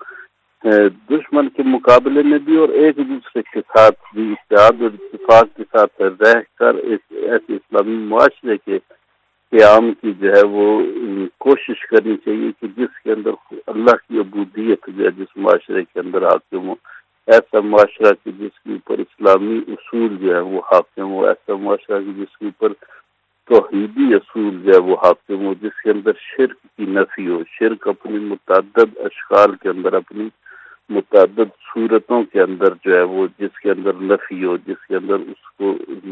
دشمن کے مقابلے میں بھی اور ایک دوسرے کے ساتھ بھی اتحاد اور اتفاق کے ساتھ رہ کر ایسے اسلامی معاشرے کے قیام کی جو ہے وہ کوشش کرنی چاہیے کہ جس کے اندر اللہ کی عبودیت جو ہے جس معاشرے کے اندر حاکم ہو، ایسا معاشرہ کہ جس کے اوپر اسلامی اصول جو ہے وہ حاکم ہو، ایسا معاشرہ کہ جس کے اوپر توحیدی اصول جو ہے وہ حاکم ہو، جس کے اندر شرک کی نفی ہو، شرک اپنی متعدد اشکال کے اندر، اپنی متعدد صورتوں کے اندر جو ہے وہ جس کے اندر نفی ہو، جس کے اندر اس کو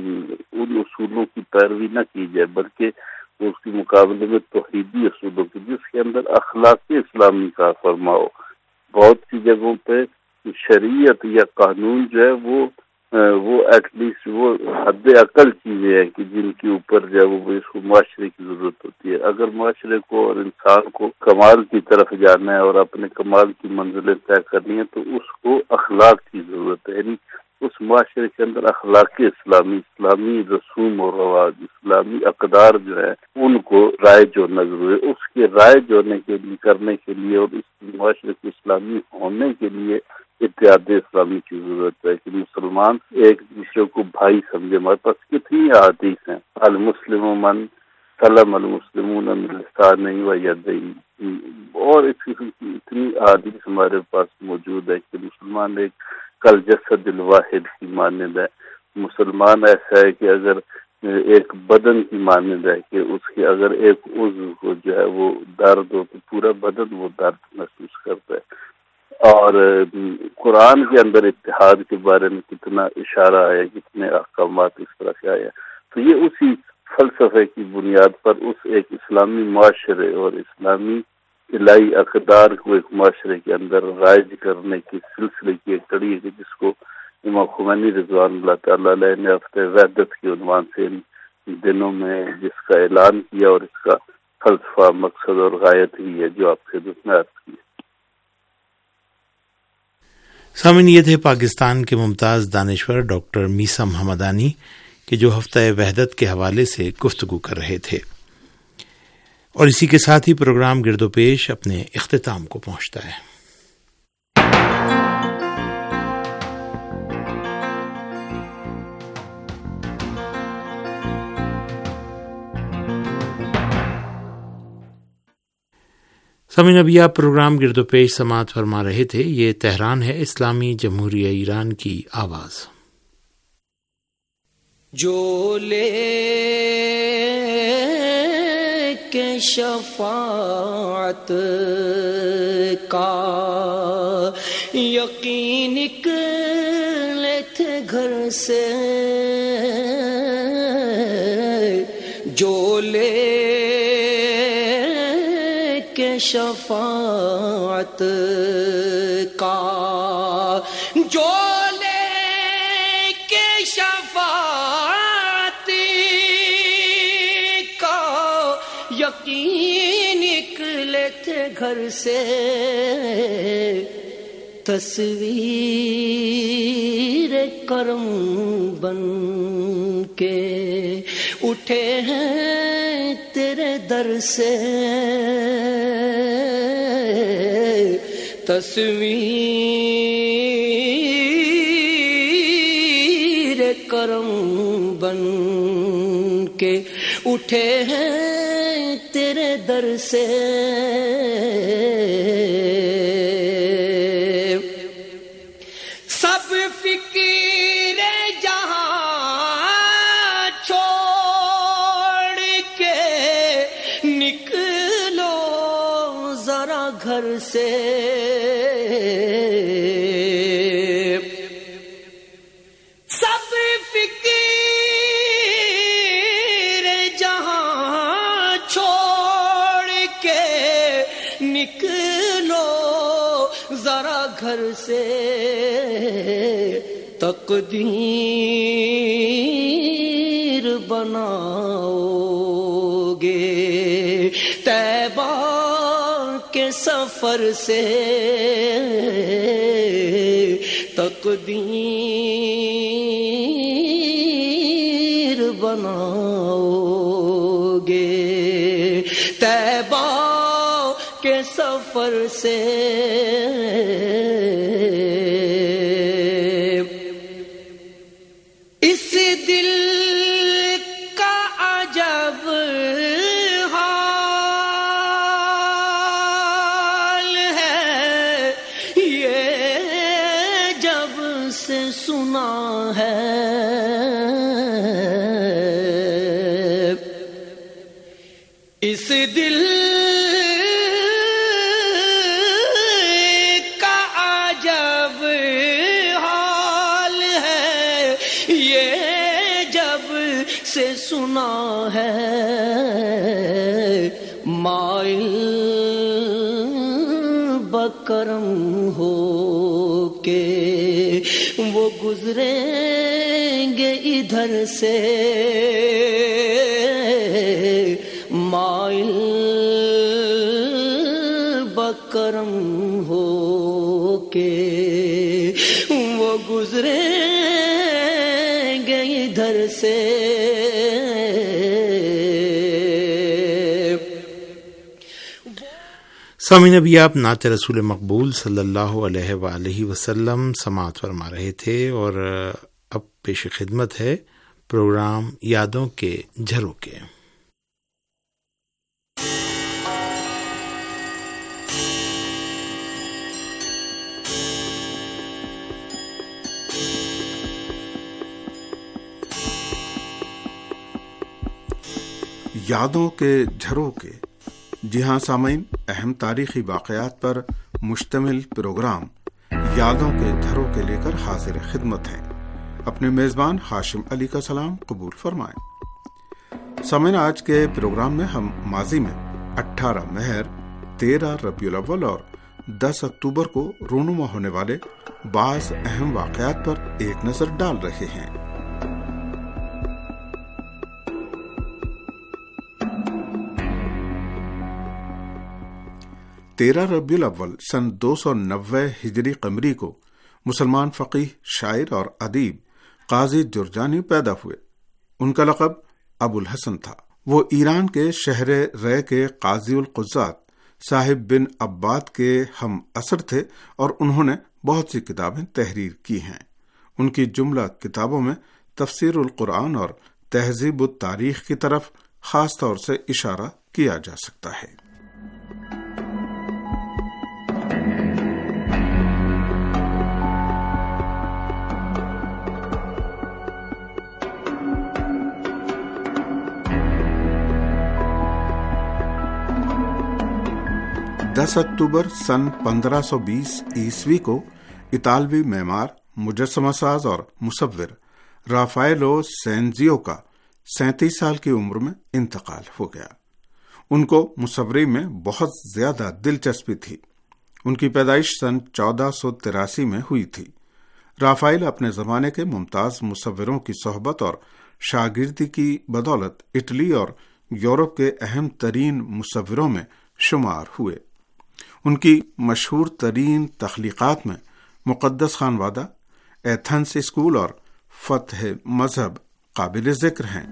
ان اصولوں کی پیروی نہ کی جائے بلکہ اس کے مقابلے میں توحیدی اصولوں کی، جس کے اندر اخلاق اسلامی کا فرما ہو. بہت سی جگہوں پہ شریعت یا قانون جو ہے وہ ایٹ لیسٹ وہ حد اقل چیزیں ہیں کہ جن کے اوپر جو ہے وہ اس کو معاشرے کی ضرورت ہوتی ہے. اگر معاشرے کو اور انسان کو کمال کی طرف جانا ہے اور اپنے کمال کی منزلیں طے کرنی ہے تو اس کو اخلاق کی ضرورت ہے. یعنی اس معاشرے کے اندر اخلاق اسلامی رسوم و رواج، اسلامی اقدار جو ہے ان کو رائج ہونا ضروری ہے. اس کے رائج ہونے کے لیے کرنے کے لیے اور اس معاشرے کے اسلامی ہونے کے لیے اتحاد اسلامی کی ضرورت ہے کہ مسلمان ایک دوسرے کو بھائی سمجھے. ہمارے پاس کتنی احادیث ہیں، المسلم من سلم المسلمون من لسانہ و یدیہ، اور اس قسم کی اتنی احادیث ہمارے پاس موجود ہے کہ مسلمان ایک کل جسد الواحد کی مانند ہے. مسلمان ایسا ہے کہ اگر ایک بدن کی مانند ہے کہ اس کے اگر ایک عضو کو جو ہے وہ درد ہو تو پورا بدن وہ درد محسوس کرتا ہے. اور قرآن کے اندر اتحاد کے بارے میں کتنا اشارہ ہے، کتنے احکامات اس طرح سے آیا. تو یہ اسی فلسفے کی بنیاد پر اس ایک اسلامی معاشرے اور اسلامی الہی اقدار کو ایک معاشرے کے اندر رائج کرنے کے سلسلے کی ایک کڑی ہے جس کو امام خمینی رضوان اللہ تعالی علیہ نے ہفتہ وحدت کے عنوان سے ان دنوں میں جس کا اعلان کیا، اور اس کا فلسفہ، مقصد اور غایت ہی ہے جو آپ خدمت میں عرض کی. سامعین، یہ تھے پاکستان کے ممتاز دانشور ڈاکٹر میسا محمدانی کہ جو ہفتہ وحدت کے حوالے سے گفتگو کر رہے تھے. اور اسی کے ساتھ ہی پروگرام گرد و پیش اپنے اختتام کو پہنچتا ہے. سامعین، ابھی آپ پروگرام گرد و پیش سماعت فرما رہے تھے. یہ تہران ہے، اسلامی جمہوریہ ایران کی آواز. جو لے کے شفاعت کا یقین نکلے تھے گھر سے، جو لے کے شفاعت کا، جو لے کے شفاعت کا یقین نکلے تھے گھر سے، تصویر کرم بن کے اٹھے ہیں تیرے در سے، تصویر کرم بن کے اٹھے ہیں تیرے در سے، سب فکر جہاں چھوڑ کے نکلو ذرا گھر سے، نکلو ذرا گھر سے تقدیر بناؤ گے طیبہ کے سفر سے تقدیر بناؤ گے طیبہ کے سفر سے اس دل کا عجب حال ہے یہ جب سے سنا ہے اس دل کا عجب حال ہے یہ جب سے سنا ہے مائل بکرم ہو کے وہ گزریں گے ادھر سے مائل بکرم ہو کے وہ گزریں گے ادھر سے سامعین ابھی آپ نعت رسول مقبول صلی اللہ علیہ وآلہ وسلم سماعت فرما رہے تھے اور اب پیش خدمت ہے پروگرام یادوں کے جھروکے۔ یادوں کے جھروکے۔ جی ہاں سامعین، اہم تاریخی واقعات پر مشتمل پروگرام یادوں کے جھروکے لے کر حاضر خدمت ہیں۔ اپنے میزبان ہاشم علی کا سلام قبول فرمائیں۔ سامعین، آج کے پروگرام میں ہم ماضی میں 18 مہر، 13 ربیع الاول اور 10 اکتوبر کو رونما ہونے والے بعض اہم واقعات پر ایک نظر ڈال رہے ہیں۔ 13 ربیع الاول سن 290 ہجری قمری کو مسلمان فقیہ، شاعر اور ادیب قاضی جرجانی پیدا ہوئے۔ ان کا لقب ابو الحسن تھا۔ وہ ایران کے شہر رے کے قاضی القضات صاحب بن عباد کے ہم عصر تھے اور انہوں نے بہت سی کتابیں تحریر کی ہیں۔ ان کی جملہ کتابوں میں تفسیر القرآن اور تہذیب التاریخ کی طرف خاص طور سے اشارہ کیا جا سکتا ہے۔ 10 اکتوبر سن 1520 عیسوی کو اطالوی معمار، مجسمہ ساز اور مصور رافائیلو سینزیو کا 37 سال کی عمر میں انتقال ہو گیا۔ ان کو مصوری میں بہت زیادہ دلچسپی تھی۔ ان کی پیدائش سن 1483 میں ہوئی تھی۔ رافائیل اپنے زمانے کے ممتاز مصوروں کی صحبت اور شاگردی کی بدولت اٹلی اور یورپ کے اہم ترین مصوروں میں شمار ہوئے۔ ان کی مشہور ترین تخلیقات میں مقدس خانوادہ، ایتھنس اسکول اور فتح مذہب قابل ذکر ہیں۔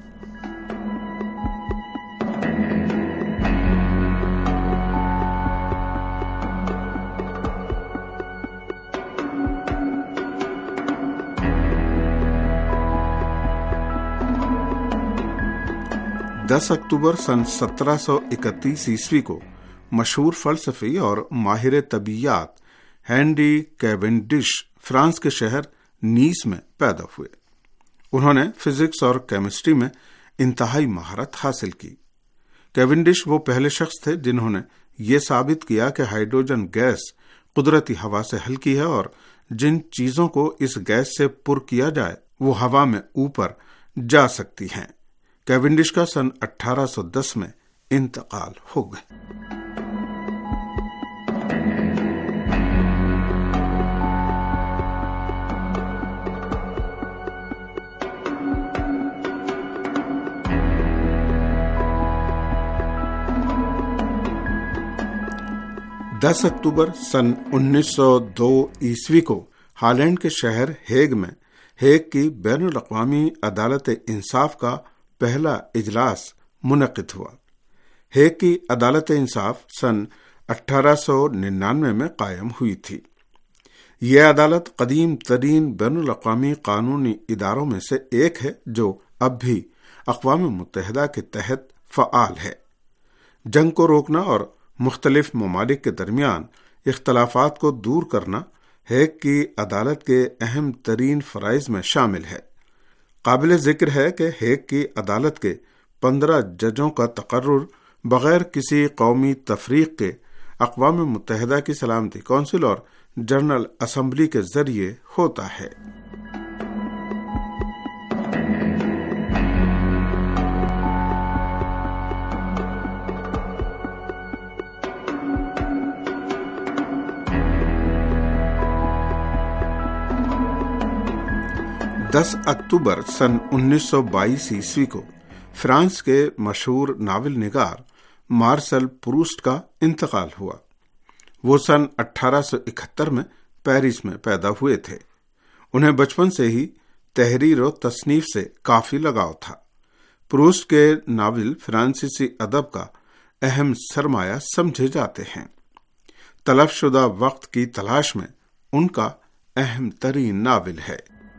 دس اکتوبر سن 1731 عیسوی کو مشہور فلسفی اور ماہر طبیعیات ہینری کیونڈش فرانس کے شہر نیس میں پیدا ہوئے۔ انہوں نے فزکس اور کیمسٹری میں انتہائی مہارت حاصل کی۔ کیونڈش وہ پہلے شخص تھے جنہوں نے یہ ثابت کیا کہ ہائیڈروجن گیس قدرتی ہوا سے ہلکی ہے اور جن چیزوں کو اس گیس سے پر کیا جائے وہ ہوا میں اوپر جا سکتی ہیں۔ کیونڈش کا سن 1810 میں انتقال ہو گیا۔ 10 اکتوبر سن 1902 عیسوی کو ہالینڈ کے شہر ہیگ میں ہیگ کی بین الاقوامی عدالت انصاف کا پہلا اجلاس منعقد ہوا۔ ہیگ کی عدالت انصاف سن 1899 میں قائم ہوئی تھی۔ یہ عدالت قدیم ترین بین الاقوامی قانونی اداروں میں سے ایک ہے جو اب بھی اقوام متحدہ کے تحت فعال ہے۔ جنگ کو روکنا اور مختلف ممالک کے درمیان اختلافات کو دور کرنا ہیگ کی عدالت کے اہم ترین فرائض میں شامل ہے۔ قابل ذکر ہے کہ ہیگ کی عدالت کے 15 ججوں کا تقرر بغیر کسی قومی تفریق کے اقوام متحدہ کی سلامتی کونسل اور جنرل اسمبلی کے ذریعے ہوتا ہے۔ دس اکتوبر سن 1922 عیسوی کو فرانس کے مشہور ناول نگار مارسل پروسٹ کا انتقال ہوا۔ وہ سن 1871 میں پیرس میں پیدا ہوئے تھے۔ انہیں بچپن سے ہی تحریر و تصنیف سے کافی لگاؤ تھا۔ پروسٹ کے ناول فرانسیسی ادب کا اہم سرمایہ سمجھے جاتے ہیں۔ تلف شدہ وقت کی تلاش میں ان کا اہم ترین ناول ہے۔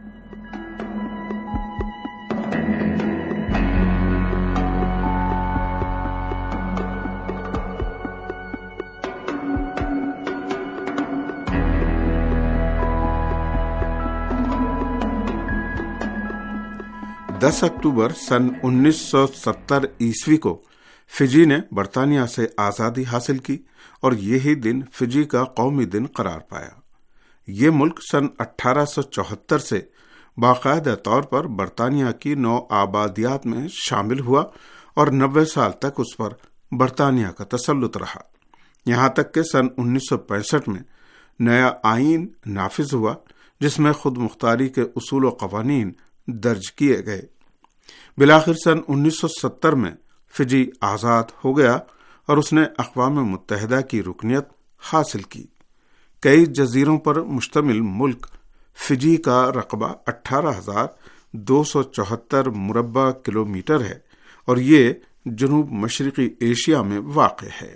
دس اکتوبر سن 1970 عیسوی کو فجی نے برطانیہ سے آزادی حاصل کی اور یہی دن فجی کا قومی دن قرار پایا۔ یہ ملک سن 1874 سے باقاعدہ طور پر برطانیہ کی 9 آبادیات میں شامل ہوا اور 90 سال تک اس پر برطانیہ کا تسلط رہا، یہاں تک کہ سن 1965 میں نیا آئین نافذ ہوا جس میں خود مختاری کے اصول و قوانین درج کیے گئے۔ بالآخر سن 1970 میں فجی آزاد ہو گیا اور اس نے اقوام متحدہ کی رکنیت حاصل کی۔ کئی جزیروں پر مشتمل ملک فجی کا رقبہ 18,274 مربع کلومیٹر ہے اور یہ جنوب مشرقی ایشیا میں واقع ہے۔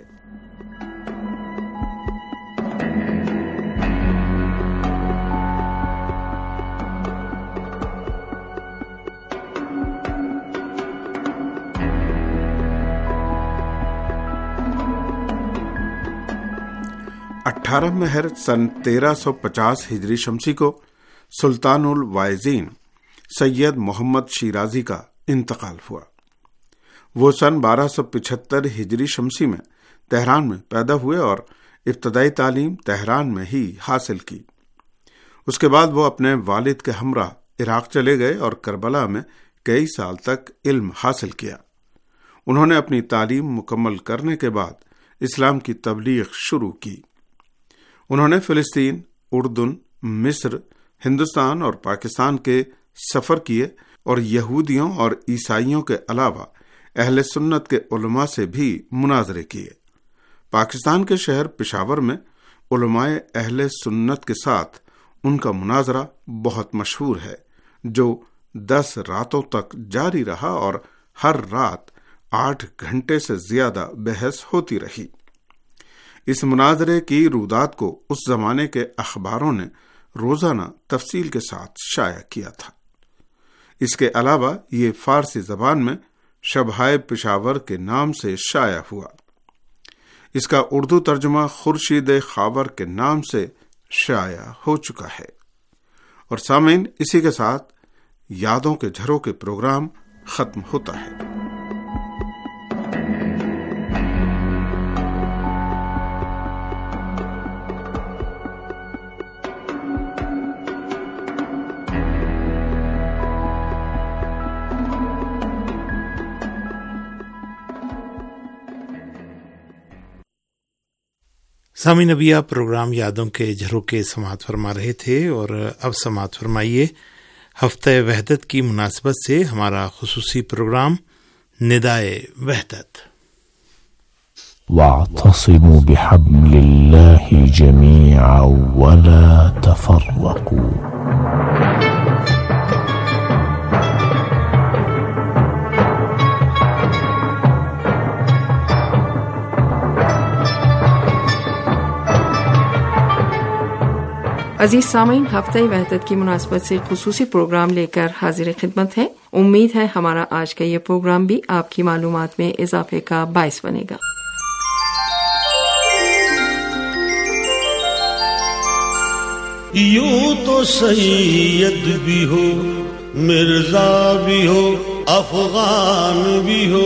مہر سن 1350 ہجری شمسی کو سلطان الوائزین سید محمد شیرازی کا انتقال ہوا۔ وہ سن 1275 ہجری شمسی میں تہران میں پیدا ہوئے اور ابتدائی تعلیم تہران میں ہی حاصل کی۔ اس کے بعد وہ اپنے والد کے ہمراہ عراق چلے گئے اور کربلا میں کئی سال تک علم حاصل کیا۔ انہوں نے اپنی تعلیم مکمل کرنے کے بعد اسلام کی تبلیغ شروع کی۔ انہوں نے فلسطین، اردن، مصر، ہندوستان اور پاکستان کے سفر کیے اور یہودیوں اور عیسائیوں کے علاوہ اہل سنت کے علماء سے بھی مناظرے کیے۔ پاکستان کے شہر پشاور میں علماء اہل سنت کے ساتھ ان کا مناظرہ بہت مشہور ہے جو 10 راتوں تک جاری رہا اور ہر رات 8 گھنٹے سے زیادہ بحث ہوتی رہی۔ اس مناظرے کی رودات کو اس زمانے کے اخباروں نے روزانہ تفصیل کے ساتھ شائع کیا تھا۔ اس کے علاوہ یہ فارسی زبان میں شبہائے پشاور کے نام سے شائع ہوا۔ اس کا اردو ترجمہ خورشید خاور کے نام سے شائع ہو چکا ہے۔ اور سامعین، اسی کے ساتھ یادوں کے جھروں کے پروگرام ختم ہوتا ہے۔ سامعین، ابھی آپ پروگرام یادوں کے جھروکے سماعت فرما رہے تھے اور اب سماعت فرمائیے ہفتہ وحدت کی مناسبت سے ہمارا خصوصی پروگرام ندائے وحدت۔ واعتصموا بحبل الله جميعا ولا تفرقوا. عزیز سامعین، ہفتہ وحدت کی مناسبت سے خصوصی پروگرام لے کر حاضر خدمت ہے. امید ہے ہمارا آج کا یہ پروگرام بھی آپ کی معلومات میں اضافے کا باعث بنے گا. یوں تو سید بھی ہو، مرزا بھی ہو، افغان بھی ہو،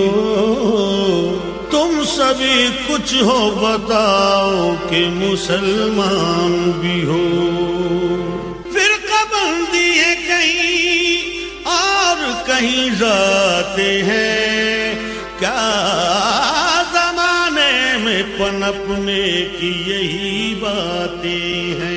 تم سبھی کچھ ہو بتاؤ کہ مسلمان بھی ہو. فرقہ بندی ہے کہیں اور کہیں ذاتے ہیں، کیا زمانے میں پنپنے کی یہی باتیں ہیں.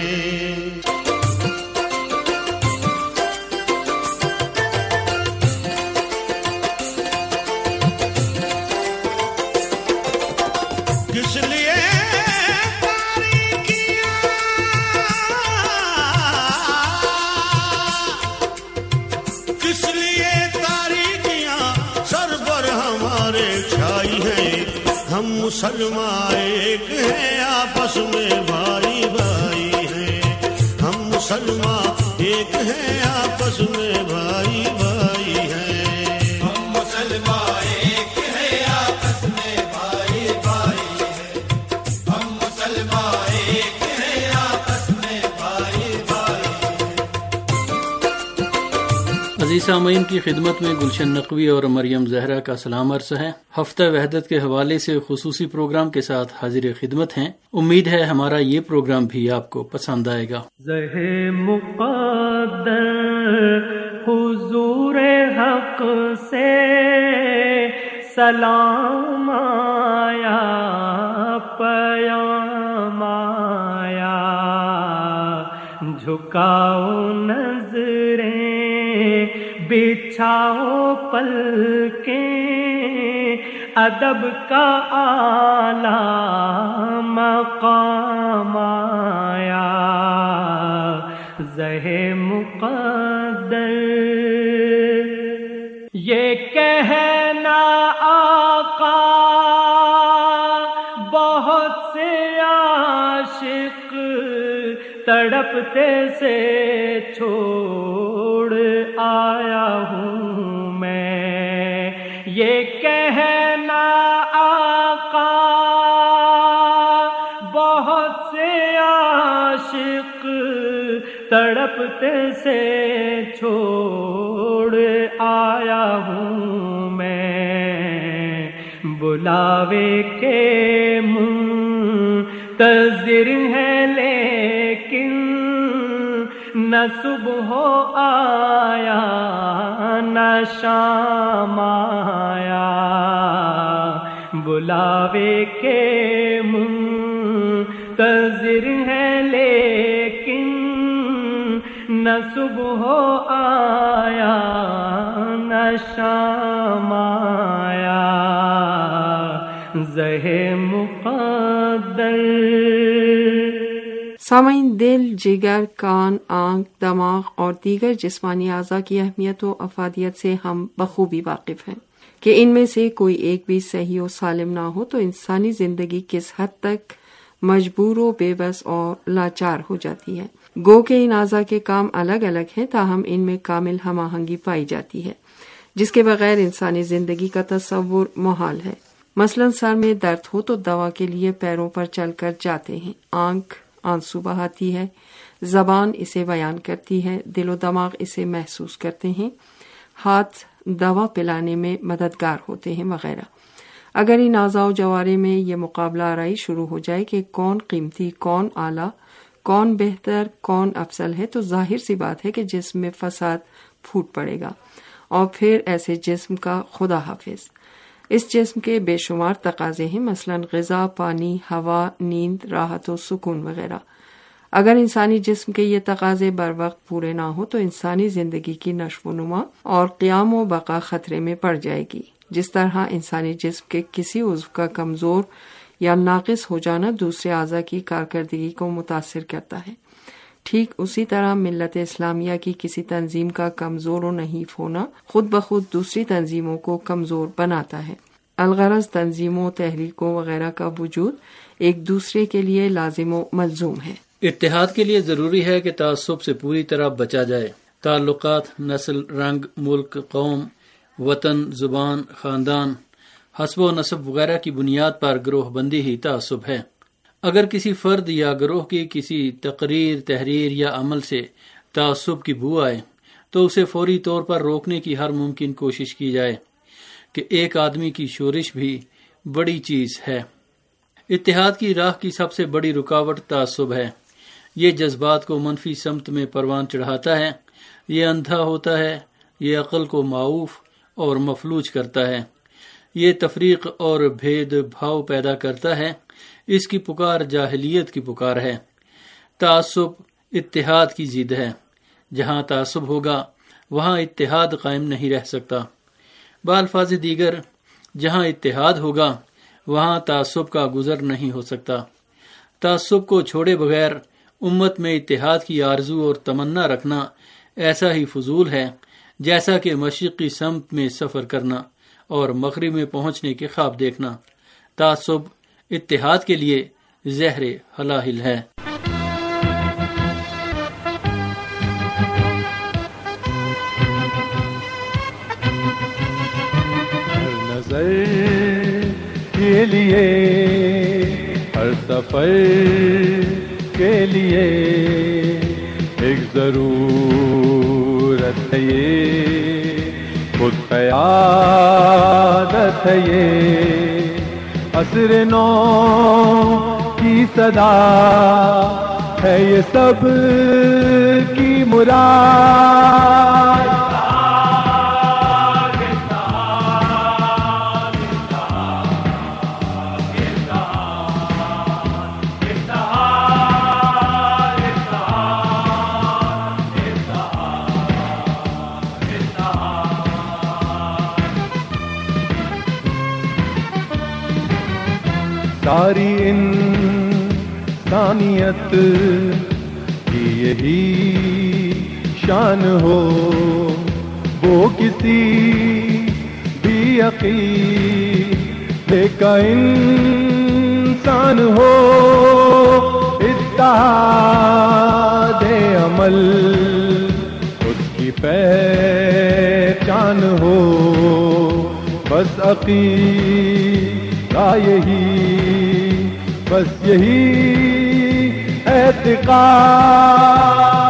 مسلمان ایک ہیں آپس میں بھائی بھائی ہیں، ہم مسلمان ایک ہیں آپس میں بھائی بھائی ہیں، ہم مسلمان ایک ہیں آپس میں بھائی بھائی ہیں، ہم مسلمان ایک ہیں آپس میں بھائی بھائی ہیں. عزیز سامعین کی خدمت میں گلشن نقوی اور مریم زہرا کا سلام عرض ہے. ہفتہ وحدت کے حوالے سے خصوصی پروگرام کے ساتھ حاضر خدمت ہیں. امید ہے ہمارا یہ پروگرام بھی آپ کو پسند آئے گا. زہ مقدر حضور حق سے سلام آیا، پیام آیا، جھکاؤ نظریں بچھاؤ پلکیں، ادب کا اعلیٰ مقام آیا. زہ مقدر یہ کہنا آقا بہت سے عاشق تڑپتے سے چھوڑ آیا ہوں میں، یہ کہنا آقا بہت سے عاشق تڑپتے سے چھوڑ آیا ہوں میں، بلاوے کے منتظر ہے لیکن نہ صبح آیا نہ شام آیا، بلاوے کے منتظر ہے لیکن نہ صبح آیا نہ شام آیا. زہ مقدر. سامعین، دل، جگر، کان، آنکھ، دماغ اور دیگر جسمانی اعضاء کی اہمیت و افادیت سے ہم بخوبی واقف ہیں کہ ان میں سے کوئی ایک بھی صحیح و سالم نہ ہو تو انسانی زندگی کس حد تک مجبور و بے بس اور لاچار ہو جاتی ہے. گو کہ ان اعضاء کے کام الگ الگ ہیں، تاہم ان میں کامل ہم آہنگی پائی جاتی ہے جس کے بغیر انسانی زندگی کا تصور محال ہے. مثلا سر میں درد ہو تو دوا کے لیے پیروں پر چل کر جاتے ہیں، آنکھ آنسو بہاتی ہے، زبان اسے بیان کرتی ہے، دل و دماغ اسے محسوس کرتے ہیں، ہاتھ دوا پلانے میں مددگار ہوتے ہیں وغیرہ. اگر ان اعضاء و جوارے میں یہ مقابلہ آرائی شروع ہو جائے کہ کون قیمتی، کون اعلیٰ، کون بہتر، کون افضل ہے، تو ظاہر سی بات ہے کہ جسم میں فساد پھوٹ پڑے گا، اور پھر ایسے جسم کا خدا حافظ. اس جسم کے بے شمار تقاضے ہیں، مثلا غذا، پانی، ہوا، نیند، راحت و سکون وغیرہ. اگر انسانی جسم کے یہ تقاضے بر وقت پورے نہ ہو تو انسانی زندگی کی نشو و نما اور قیام و بقا خطرے میں پڑ جائے گی. جس طرح انسانی جسم کے کسی عضو کا کمزور یا ناقص ہو جانا دوسرے اعضاء کی کارکردگی کو متاثر کرتا ہے۔ ٹھیک اسی طرح ملت اسلامیہ کی کسی تنظیم کا کمزور و نحیف ہونا خود بخود دوسری تنظیموں کو کمزور بناتا ہے۔ الغرض تنظیموں، تحریکوں وغیرہ کا وجود ایک دوسرے کے لیے لازم و ملزوم ہے۔ اتحاد کے لیے ضروری ہے کہ تعصب سے پوری طرح بچا جائے۔ تعلقات، نسل، رنگ، ملک، قوم، وطن، زبان، خاندان، حسب و نسب وغیرہ کی بنیاد پر گروہ بندی ہی تعصب ہے۔ اگر کسی فرد یا گروہ کی کسی تقریر، تحریر یا عمل سے تعصب کی بو آئے تو اسے فوری طور پر روکنے کی ہر ممکن کوشش کی جائے کہ ایک آدمی کی شورش بھی بڑی چیز ہے۔ اتحاد کی راہ کی سب سے بڑی رکاوٹ تعصب ہے۔ یہ جذبات کو منفی سمت میں پروان چڑھاتا ہے، یہ اندھا ہوتا ہے، یہ عقل کو معوف اور مفلوج کرتا ہے، یہ تفریق اور بھید بھاؤ پیدا کرتا ہے۔ اس کی پکار جاہلیت کی پکار ہے۔ تعصب اتحاد کی ضد ہے۔ جہاں تعصب ہوگا وہاں اتحاد قائم نہیں رہ سکتا۔ بالفاظ دیگر، جہاں اتحاد ہوگا وہاں تعصب کا گزر نہیں ہو سکتا۔ تعصب کو چھوڑے بغیر امت میں اتحاد کی آرزو اور تمنا رکھنا ایسا ہی فضول ہے جیسا کہ مشرقی سمت میں سفر کرنا اور مغرب میں پہنچنے کے خواب دیکھنا۔ تعصب اتحاد کے لیے زہر ہلاہل ہے۔ نظر کے لیے، ہر سفر کے لیے ایک ضرورت ہے، یہ خود قیادت ہے، یہ عصر نو کی صدا ہے، یہ سب کی مراد۔ ساری انسانیت کی یہی شان ہو، وہ کسی بھی عقیدے کا انسان ہو، اتحاد عمل اس کی پہچان ہو، بس عقیدہ یہی، بس یہی اعتقاد۔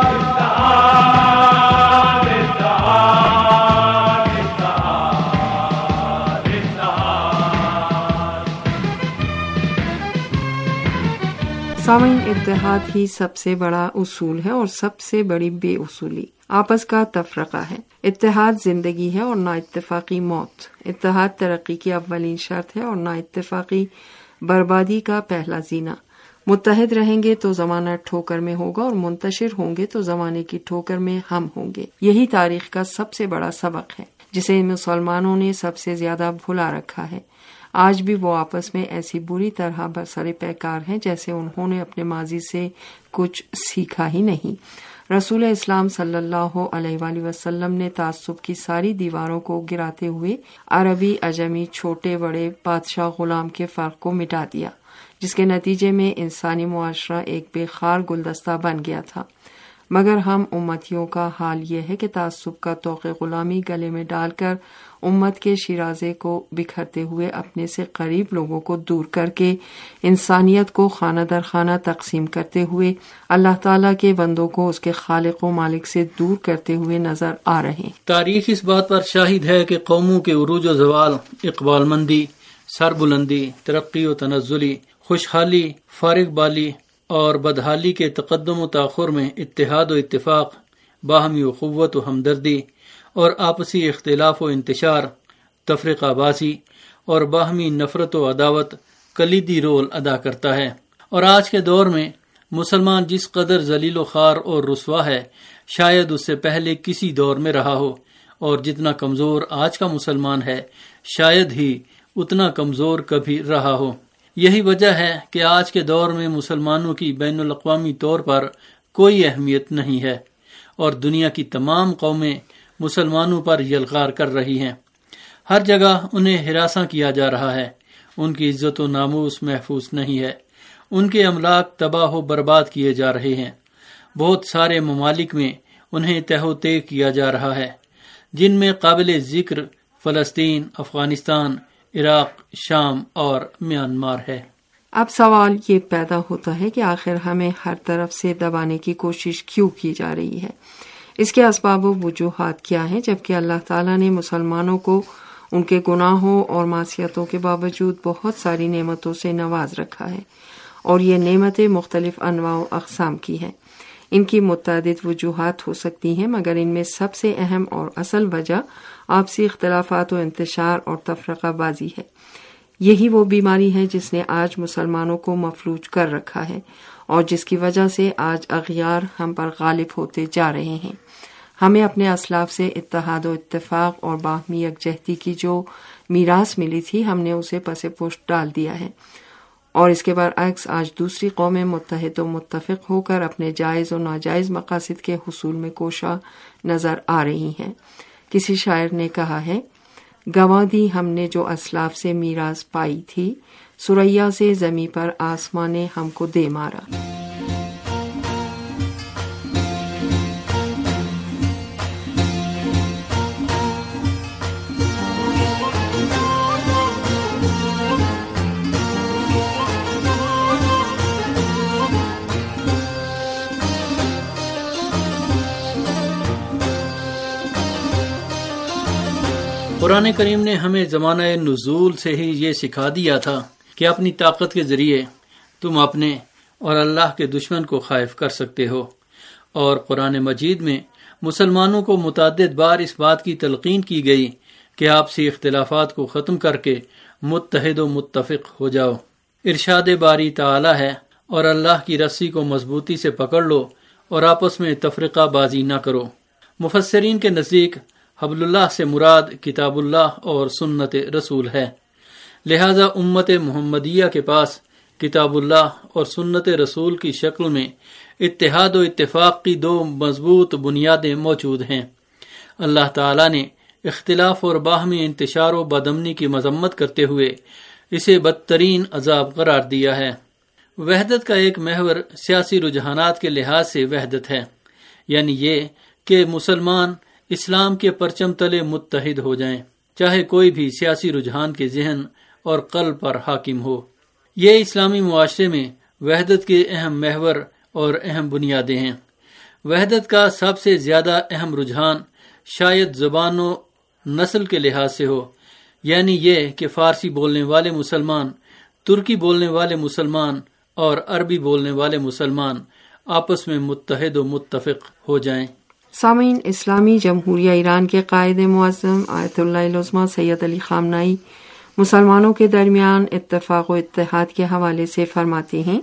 سامعین، اتحاد ہی سب سے بڑا اصول ہے اور سب سے بڑی بے اصولی آپس کا تفرقہ ہے۔ اتحاد زندگی ہے اور نا اتفاقی موت۔ اتحاد ترقی کی اولین شرط ہے اور نا اتفاقی بربادی کا پہلا زینہ۔ متحد رہیں گے تو زمانہ ٹھوکر میں ہوگا اور منتشر ہوں گے تو زمانے کی ٹھوکر میں ہم ہوں گے۔ یہی تاریخ کا سب سے بڑا سبق ہے جسے مسلمانوں نے سب سے زیادہ بھلا رکھا ہے۔ آج بھی وہ آپس میں ایسی بری طرح برسر پیکار ہیں جیسے انہوں نے اپنے ماضی سے کچھ سیکھا ہی نہیں۔ رسول اسلام صلی اللہ علیہ وآلہ وسلم نے تعصب کی ساری دیواروں کو گراتے ہوئے عربی، اجمی، چھوٹے بڑے، بادشاہ غلام کے فرق کو مٹا دیا، جس کے نتیجے میں انسانی معاشرہ ایک بے خار گلدستہ بن گیا تھا۔ مگر ہم امتیوں کا حال یہ ہے کہ تعصب کا طوق غلامی گلے میں ڈال کر امت کے شیرازے کو بکھرتے ہوئے اپنے سے قریب لوگوں کو دور کر کے انسانیت کو خانہ در خانہ تقسیم کرتے ہوئے اللہ تعالیٰ کے بندوں کو اس کے خالق و مالک سے دور کرتے ہوئے نظر آ رہے ہیں۔ تاریخ اس بات پر شاہد ہے کہ قوموں کے عروج و زوال، اقبال مندی، سربلندی، ترقی و تنزلی، خوشحالی، فارغ بالی اور بدحالی کے تقدم و تاخر میں اتحاد و اتفاق، باہمی اخوت و ہمدردی اور آپسی اختلاف و انتشار، تفرقہ بازی اور باہمی نفرت و عداوت کلیدی رول ادا کرتا ہے۔ اور آج کے دور میں مسلمان جس قدر ذلیل و خوار اور رسوا ہے شاید اس سے پہلے کسی دور میں رہا ہو، اور جتنا کمزور آج کا مسلمان ہے شاید ہی اتنا کمزور کبھی رہا ہو۔ یہی وجہ ہے کہ آج کے دور میں مسلمانوں کی بین الاقوامی طور پر کوئی اہمیت نہیں ہے اور دنیا کی تمام قومیں مسلمانوں پر یلغار کر رہی ہیں۔ ہر جگہ انہیں ہراساں کیا جا رہا ہے، ان کی عزت و ناموس محفوظ نہیں ہے، ان کے املاک تباہ و برباد کیے جا رہے ہیں۔ بہت سارے ممالک میں انہیں تہ و تیگ کیا جا رہا ہے، جن میں قابل ذکر فلسطین، افغانستان، عراق، شام اور میانمار ہے۔ اب سوال یہ پیدا ہوتا ہے کہ آخر ہمیں ہر طرف سے دبانے کی کوشش کیوں کی جا رہی ہے؟ اس کے اسباب و وجوہات کیا ہیں، جبکہ اللہ تعالیٰ نے مسلمانوں کو ان کے گناہوں اور معصیتوں کے باوجود بہت ساری نعمتوں سے نواز رکھا ہے، اور یہ نعمتیں مختلف انواع و اقسام کی ہیں۔ ان کی متعدد وجوہات ہو سکتی ہیں، مگر ان میں سب سے اہم اور اصل وجہ آپسی اختلافات و انتشار اور تفرقہ بازی ہے۔ یہی وہ بیماری ہے جس نے آج مسلمانوں کو مفلوج کر رکھا ہے، اور جس کی وجہ سے آج اغیار ہم پر غالب ہوتے جا رہے ہیں۔ ہمیں اپنے اسلاف سے اتحاد و اتفاق اور باہمی یکجہتی کی جو میراث ملی تھی، ہم نے اسے پس پشت ڈال دیا ہے، اور اس کے برعکس آج دوسری قومیں متحد و متفق ہو کر اپنے جائز و ناجائز مقاصد کے حصول میں کوشاں نظر آ رہی ہیں۔ کسی شاعر نے کہا ہے، گنوا دی ہم نے جو اسلاف سے میراث پائی تھی، سریا سے زمیں پر آسمان نے ہم کو دے مارا۔ قرآن کریم نے ہمیں زمانہ نزول سے ہی یہ سکھا دیا تھا کہ اپنی طاقت کے ذریعے تم اپنے اور اللہ کے دشمن کو خائف کر سکتے ہو، اور قرآن مجید میں مسلمانوں کو متعدد بار اس بات کی تلقین کی گئی کہ آپسی اختلافات کو ختم کر کے متحد و متفق ہو جاؤ۔ ارشاد باری تعالی ہے، اور اللہ کی رسی کو مضبوطی سے پکڑ لو اور آپس میں تفرقہ بازی نہ کرو۔ مفسرین کے نزدیک حبل اللہ سے مراد کتاب اللہ اور سنت رسول ہے، لہذا امت محمدیہ کے پاس کتاب اللہ اور سنت رسول کی شکل میں اتحاد و اتفاق کی دو مضبوط بنیادیں موجود ہیں۔ اللہ تعالی نے اختلاف اور باہمی انتشار و بدامنی کی مذمت کرتے ہوئے اسے بدترین عذاب قرار دیا ہے۔ وحدت کا ایک محور سیاسی رجحانات کے لحاظ سے وحدت ہے، یعنی یہ کہ مسلمان اسلام کے پرچم تلے متحد ہو جائیں، چاہے کوئی بھی سیاسی رجحان کے ذہن اور قلب پر حاکم ہو۔ یہ اسلامی معاشرے میں وحدت کے اہم محور اور اہم بنیادیں ہیں۔ وحدت کا سب سے زیادہ اہم رجحان شاید زبان و نسل کے لحاظ سے ہو، یعنی یہ کہ فارسی بولنے والے مسلمان، ترکی بولنے والے مسلمان اور عربی بولنے والے مسلمان آپس میں متحد و متفق ہو جائیں۔ سامعین، اسلامی جمہوریہ ایران کے قائد معظم آیت اللہ العظمہ سید علی خامنہئی مسلمانوں کے درمیان اتفاق و اتحاد کے حوالے سے فرماتے ہیں،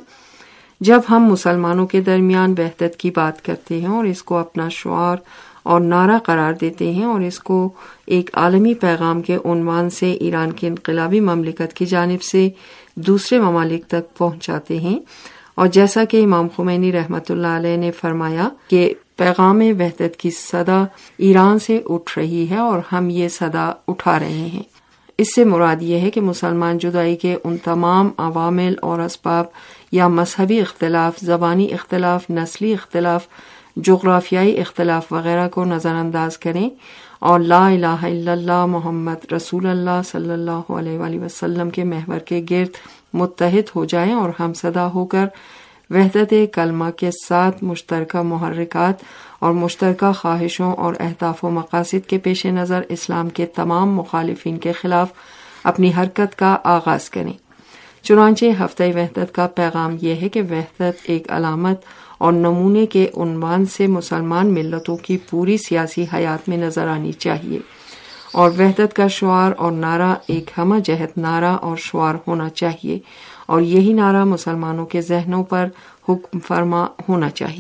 جب ہم مسلمانوں کے درمیان وحدت کی بات کرتے ہیں اور اس کو اپنا شعار اور نعرہ قرار دیتے ہیں اور اس کو ایک عالمی پیغام کے عنوان سے ایران کی انقلابی مملکت کی جانب سے دوسرے ممالک تک پہنچاتے ہیں، اور جیسا کہ امام خمینی رحمۃ اللہ علیہ نے فرمایا کہ پیغام وحدت کی صدا ایران سے اٹھ رہی ہے اور ہم یہ صدا اٹھا رہے ہیں، اس سے مراد یہ ہے کہ مسلمان جدائی کے ان تمام عوامل اور اسباب یا مذہبی اختلاف، زبانی اختلاف، نسلی اختلاف، جغرافیائی اختلاف وغیرہ کو نظر انداز کریں اور لا الہ الا اللہ محمد رسول اللہ صلی اللہ علیہ وآلہ وسلم کے محور کے گرد متحد ہو جائیں اور ہم صدا ہو کر وحدت کلمہ کے ساتھ مشترکہ محرکات اور مشترکہ خواہشوں اور اہداف و مقاصد کے پیش نظر اسلام کے تمام مخالفین کے خلاف اپنی حرکت کا آغاز کریں۔ چنانچہ ہفتہ وحدت کا پیغام یہ ہے کہ وحدت ایک علامت اور نمونے کے عنوان سے مسلمان ملتوں کی پوری سیاسی حیات میں نظر آنی چاہیے، اور وحدت کا شعار اور نعرہ ایک ہمہ جہت نعرہ اور شعار ہونا چاہیے، اور یہی نعرہ مسلمانوں کے ذہنوں پر حکم فرما ہونا چاہیے۔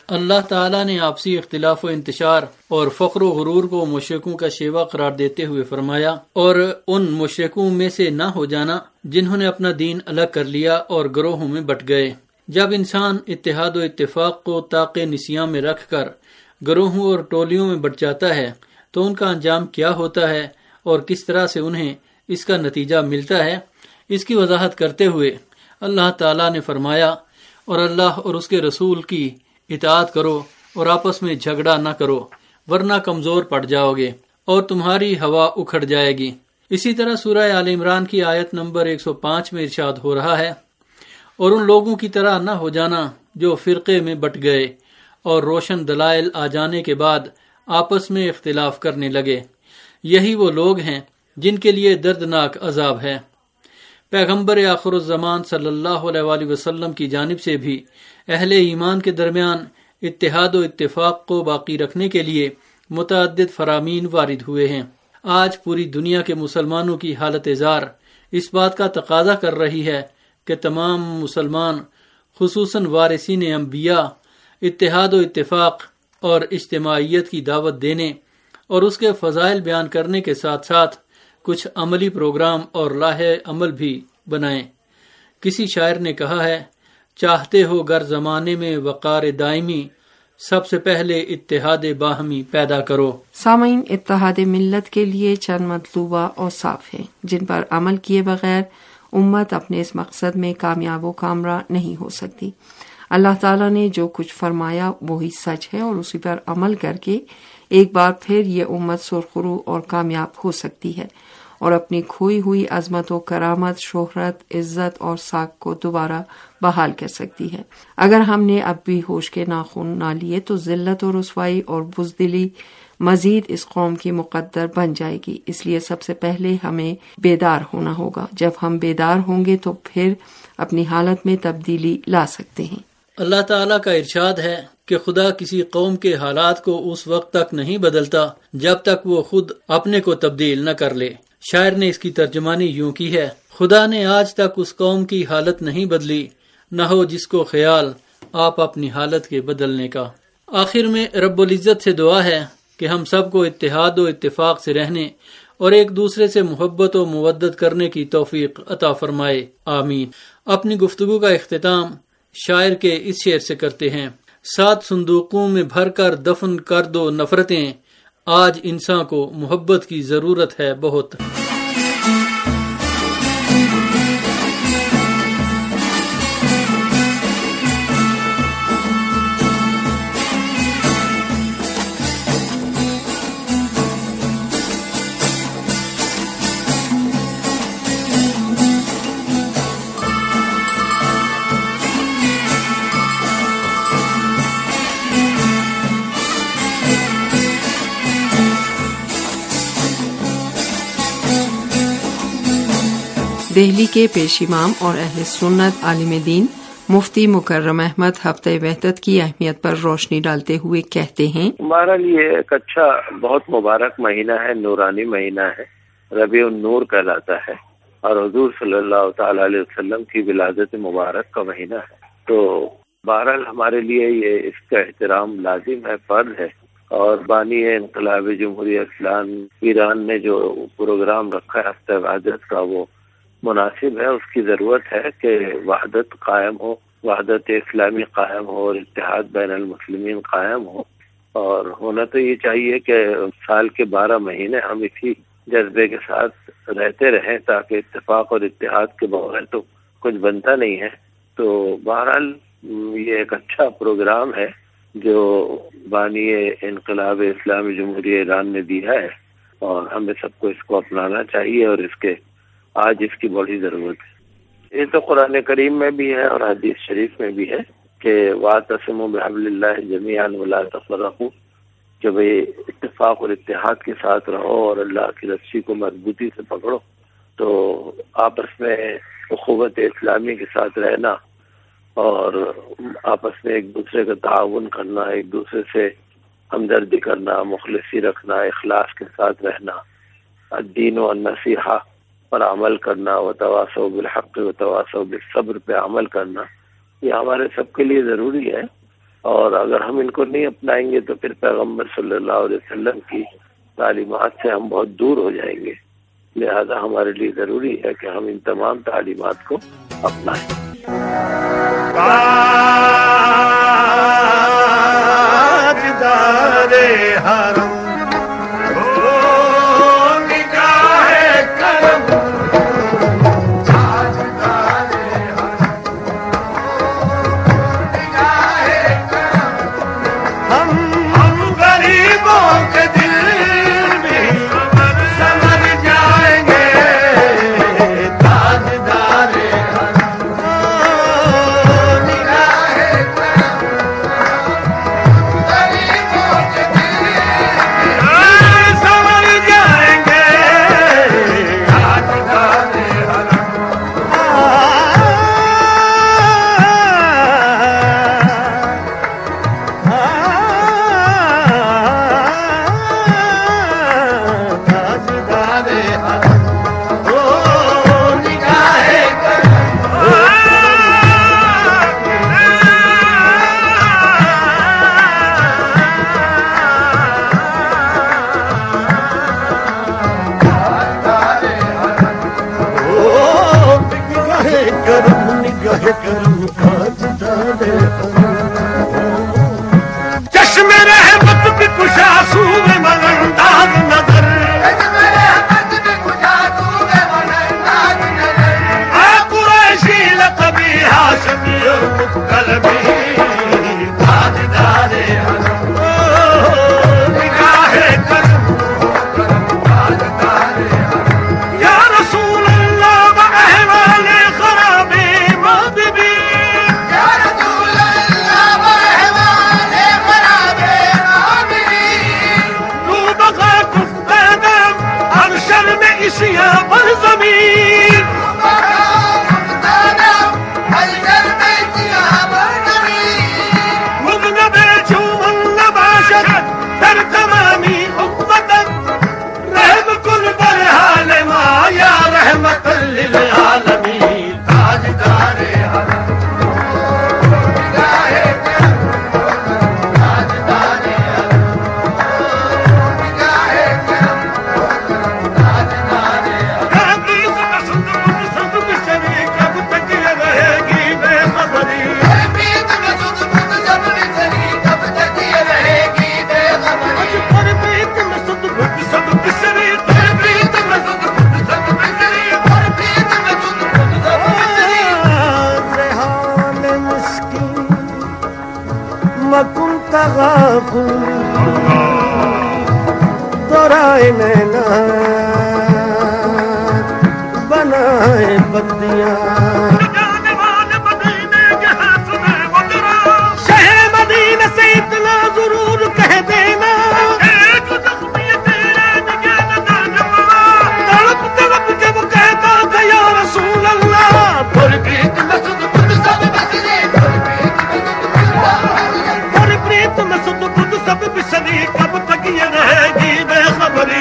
اللہ تعالیٰ نے آپسی اختلاف و انتشار اور فخر و غرور کو مشرکوں کا شیوا قرار دیتے ہوئے فرمایا، اور ان مشرکوں میں سے نہ ہو جانا جنہوں نے اپنا دین الگ کر لیا اور گروہوں میں بٹ گئے۔ جب انسان اتحاد و اتفاق کو طاق نسیاں میں رکھ کر گروہوں اور ٹولیوں میں بٹ جاتا ہے تو ان کا انجام کیا ہوتا ہے اور کس طرح سے انہیں اس کا نتیجہ ملتا ہے، اس کی وضاحت کرتے ہوئے اللہ تعالیٰ نے فرمایا، اور اللہ اور اس کے رسول کی اطاعت کرو اور آپس میں جھگڑا نہ کرو ورنہ کمزور پڑ جاؤ گے اور تمہاری ہوا اکھڑ جائے گی۔ اسی طرح سورہ آل عمران کی آیت نمبر 105 میں ارشاد ہو رہا ہے، اور ان لوگوں کی طرح نہ ہو جانا جو فرقے میں بٹ گئے اور روشن دلائل آ جانے کے بعد آپس میں اختلاف کرنے لگے، یہی وہ لوگ ہیں جن کے لیے دردناک عذاب ہے۔ پیغمبر آخر الزمان صلی اللہ علیہ وآلہ وسلم کی جانب سے بھی اہل ایمان کے درمیان اتحاد و اتفاق کو باقی رکھنے کے لیے متعدد فرامین وارد ہوئے ہیں۔ آج پوری دنیا کے مسلمانوں کی حالت زار اس بات کا تقاضا کر رہی ہے کہ تمام مسلمان خصوصاً وارثین انبیاء اتحاد و اتفاق اور اجتماعیت کی دعوت دینے اور اس کے فضائل بیان کرنے کے ساتھ ساتھ کچھ عملی پروگرام اور لاہے عمل بھی بنائیں۔ کسی شاعر نے کہا ہے، چاہتے ہو گر زمانے میں وقار دائمی، سب سے پہلے اتحاد باہمی پیدا کرو۔ سامعین، اتحاد ملت کے لیے چند مطلوبہ اور صاف ہیں جن پر عمل کیے بغیر امت اپنے اس مقصد میں کامیاب و کامرہ نہیں ہو سکتی۔ اللہ تعالیٰ نے جو کچھ فرمایا وہی سچ ہے، اور اسی پر عمل کر کے ایک بار پھر یہ امت سرخرو اور کامیاب ہو سکتی ہے اور اپنی کھوئی ہوئی عظمت و کرامت، شہرت، عزت اور ساکھ کو دوبارہ بحال کر سکتی ہے۔ اگر ہم نے اب بھی ہوش کے ناخن نہ لیے تو ذلت و رسوائی اور بزدلی مزید اس قوم کی مقدر بن جائے گی۔ اس لیے سب سے پہلے ہمیں بیدار ہونا ہوگا۔ جب ہم بیدار ہوں گے تو پھر اپنی حالت میں تبدیلی لا سکتے ہیں۔ اللہ تعالیٰ کا ارشاد ہے کہ خدا کسی قوم کے حالات کو اس وقت تک نہیں بدلتا جب تک وہ خود اپنے کو تبدیل نہ کر لے۔ شاعر نے اس کی ترجمانی یوں کی ہے، خدا نے آج تک اس قوم کی حالت نہیں بدلی، نہ ہو جس کو خیال آپ اپنی حالت کے بدلنے کا۔ آخر میں رب العزت سے دعا ہے کہ ہم سب کو اتحاد و اتفاق سے رہنے اور ایک دوسرے سے محبت و مودت کرنے کی توفیق عطا فرمائے، آمین۔ اپنی گفتگو کا اختتام شاعر کے اس شعر سے کرتے ہیں، 7 صندوقوں میں بھر کر دفن کر دو نفرتیں، آج انسان کو محبت کی ضرورت ہے بہت۔ دہلی کے پیش امام اور اہل سنت عالم دین مفتی مکرم احمد ہفتہ وحدت کی اہمیت پر روشنی ڈالتے ہوئے کہتے ہیں، ہمارا لیے ایک اچھا بہت مبارک مہینہ ہے، نورانی مہینہ ہے، ربیع النور کہلاتا ہے، اور حضور صلی اللہ تعالی علیہ وسلم کی ولادت مبارک کا مہینہ ہے۔ تو بہرحال ہمارے لیے یہ اس کا احترام لازم ہے، فرض ہے، اور بانی انقلاب جمہوریہ اسلامی ایران نے جو پروگرام رکھا ہے ہفتہ وحدت کا، وہ مناسب ہے۔ اس کی ضرورت ہے کہ وحدت قائم ہو، وحدت اسلامی قائم ہو اور اتحاد بین المسلمین قائم ہو، اور ہونا تو یہ چاہیے کہ سال کے 12 مہینے ہم اسی جذبے کے ساتھ رہتے رہیں، تاکہ اتفاق اور اتحاد کے بغیر تو کچھ بنتا نہیں ہے۔ تو بہرحال یہ ایک اچھا پروگرام ہے جو بانی انقلاب اسلامی جمہوریہ ایران نے دیا ہے، اور ہمیں سب کو اس کو اپنانا چاہیے، اور اس کے آج اس کی بڑی ضرورت ہے۔ یہ تو قرآن کریم میں بھی ہے اور حدیث شریف میں بھی ہے کہ وَاعْتَصِمُوا بِحَبْلِ اللَّهِ جَمِيعًا وَلَا تَفَرَّقُوا، کہ بھئی اتفاق اور اتحاد کے ساتھ رہو اور اللہ کی رسی کو مضبوطی سے پکڑو۔ تو آپس میں اخوت اسلامی کے ساتھ رہنا اور آپس میں ایک دوسرے کا تعاون کرنا، ایک دوسرے سے ہمدردی کرنا، مخلصی رکھنا، اخلاص کے ساتھ رہنا، الدین و النصیحہ پر عمل کرنا، وتواصوا بالحق وتواصوا بالصبر پہ عمل کرنا، یہ ہمارے سب کے لیے ضروری ہے۔ اور اگر ہم ان کو نہیں اپنائیں گے تو پھر پیغمبر صلی اللہ علیہ وسلم کی تعلیمات سے ہم بہت دور ہو جائیں گے. لہذا ہمارے لیے ضروری ہے کہ ہم ان تمام تعلیمات کو اپنائیں. تاجدار حرم چشم رحمت بھی کچھ آنسو میں ملنداز نظر قریشی لقبی ہاشمی اور مقلبی تاجدار نگاہ کرم یا رسول اللہ بأحوال خرابی مادبی پر زمین مذنب جوہن نباشت در تمامی امت رحم کل بر حال ما یا رحمت للعالمین تاجدار حرم دورائے نینا بنائے بدیاں شہر مدینہ سے اتنا ضرور کہہ دینا تڑپ تڑپ کے وہ کہتا تھا یا رسول اللہ پر پریت میں سد خود سب بسری پر پریت میں سد خود سب بسری کب تک یہ رہے گی بے خبری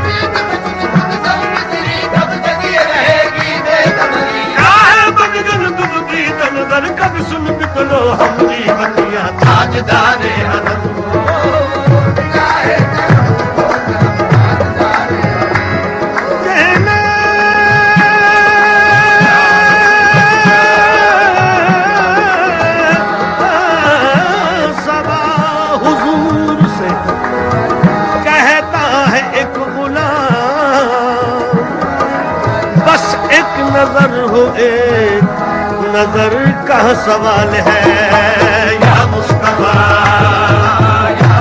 کب سن بکلو ہمری بندیاں تاجدار حرم صبا حضور سے کہتا ہے ایک غلام بس ایک نظر ہو ایک نظر کا سوال ہے یا مصطفیٰ یا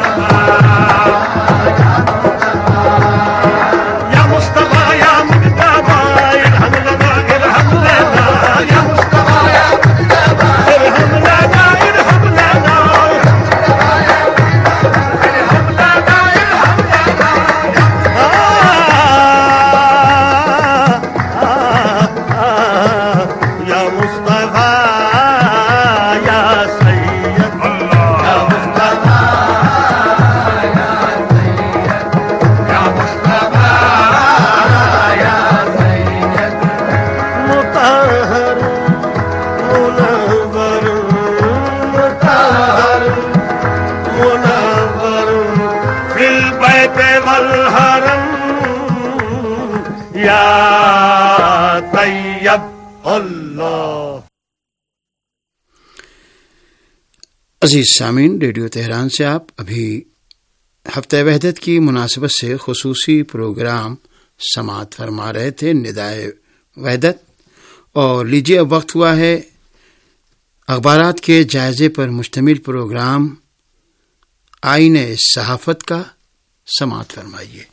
مصطفیٰ یا مصطفیٰ یا مجتبیٰ ارحم لنا ارحم لنا یا مصطفیٰ یا مجتبیٰ ارحم لنا ارحم لنا ارحم لنا یا مصطفیٰ یا سید یا مصطفیٰ یا طیب اللہ. عزیز سامعین، ریڈیو تہران سے آپ ابھی ہفتہ وحدت کی مناسبت سے خصوصی پروگرام سماعت فرما رہے تھے، ندائے وحدت. اور لیجیے اب وقت ہوا ہے اخبارات کے جائزے پر مشتمل پروگرام آئین صحافت کا. سماعت فرمائیے.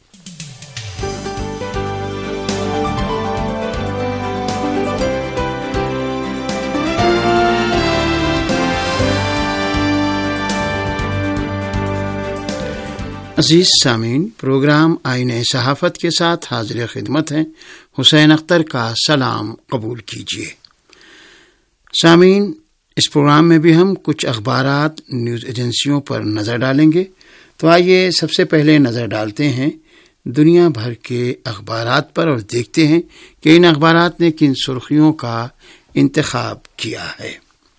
عزیز سامعین، پروگرام آئین صحافت کے ساتھ حاضر خدمت ہیں. حسین اختر کا سلام قبول کیجیے. سامعین، اس پروگرام میں بھی ہم کچھ اخبارات نیوز ایجنسیوں پر نظر ڈالیں گے. تو آئیے سب سے پہلے نظر ڈالتے ہیں دنیا بھر کے اخبارات پر اور دیکھتے ہیں کہ ان اخبارات نے کن سرخیوں کا انتخاب کیا ہے.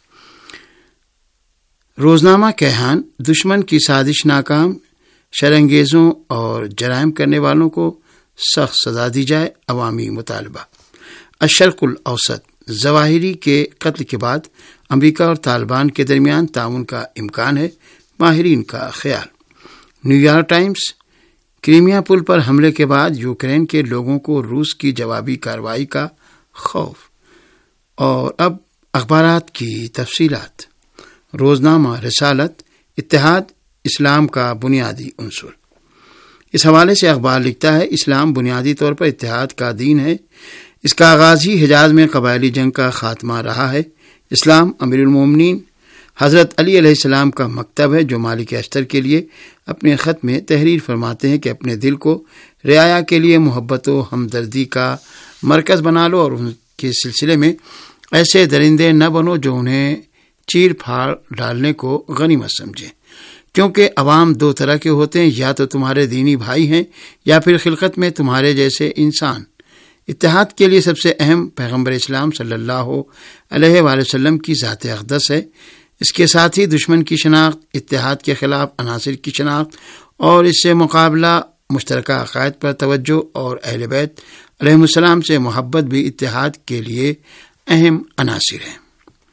روزنامہ کیہان، دشمن کی سازش ناکام، شرانگیزوں اور جرائم کرنے والوں کو سخت سزا دی جائے، عوامی مطالبہ. الشرق الاوسط، ظواہری کے قتل کے بعد امریکہ اور طالبان کے درمیان تعاون کا امکان ہے، ماہرین کا خیال. نیو یارک ٹائمز، کریمیا پل پر حملے کے بعد یوکرین کے لوگوں کو روس کی جوابی کارروائی کا خوف. اور اب اخبارات کی تفصیلات. روزنامہ رسالت، اتحاد اسلام کا بنیادی عنصر. اس حوالے سے اخبار لکھتا ہے، اسلام بنیادی طور پر اتحاد کا دین ہے. اس کا آغاز ہی حجاز میں قبائلی جنگ کا خاتمہ رہا ہے. اسلام امیر المومنین حضرت علی علیہ السلام کا مکتب ہے، جو مالک اشتر کے لیے اپنے خط میں تحریر فرماتے ہیں کہ اپنے دل کو رعایا کے لیے محبت و ہمدردی کا مرکز بنا لو اور ان کے سلسلے میں ایسے درندے نہ بنو جو انہیں چیر پھاڑ ڈالنے کو غنیمت سمجھیں، کیونکہ عوام دو طرح کے ہوتے ہیں، یا تو تمہارے دینی بھائی ہیں یا پھر خلقت میں تمہارے جیسے انسان. اتحاد کے لیے سب سے اہم پیغمبر اسلام صلی اللہ علیہ وآلہ وسلم کی ذات اقدس ہے. اس کے ساتھ ہی دشمن کی شناخت، اتحاد کے خلاف عناصر کی شناخت اور اس سے مقابلہ، مشترکہ عقائد پر توجہ اور اہل بیت علیہ السلام سے محبت بھی اتحاد کے لیے اہم عناصر ہیں.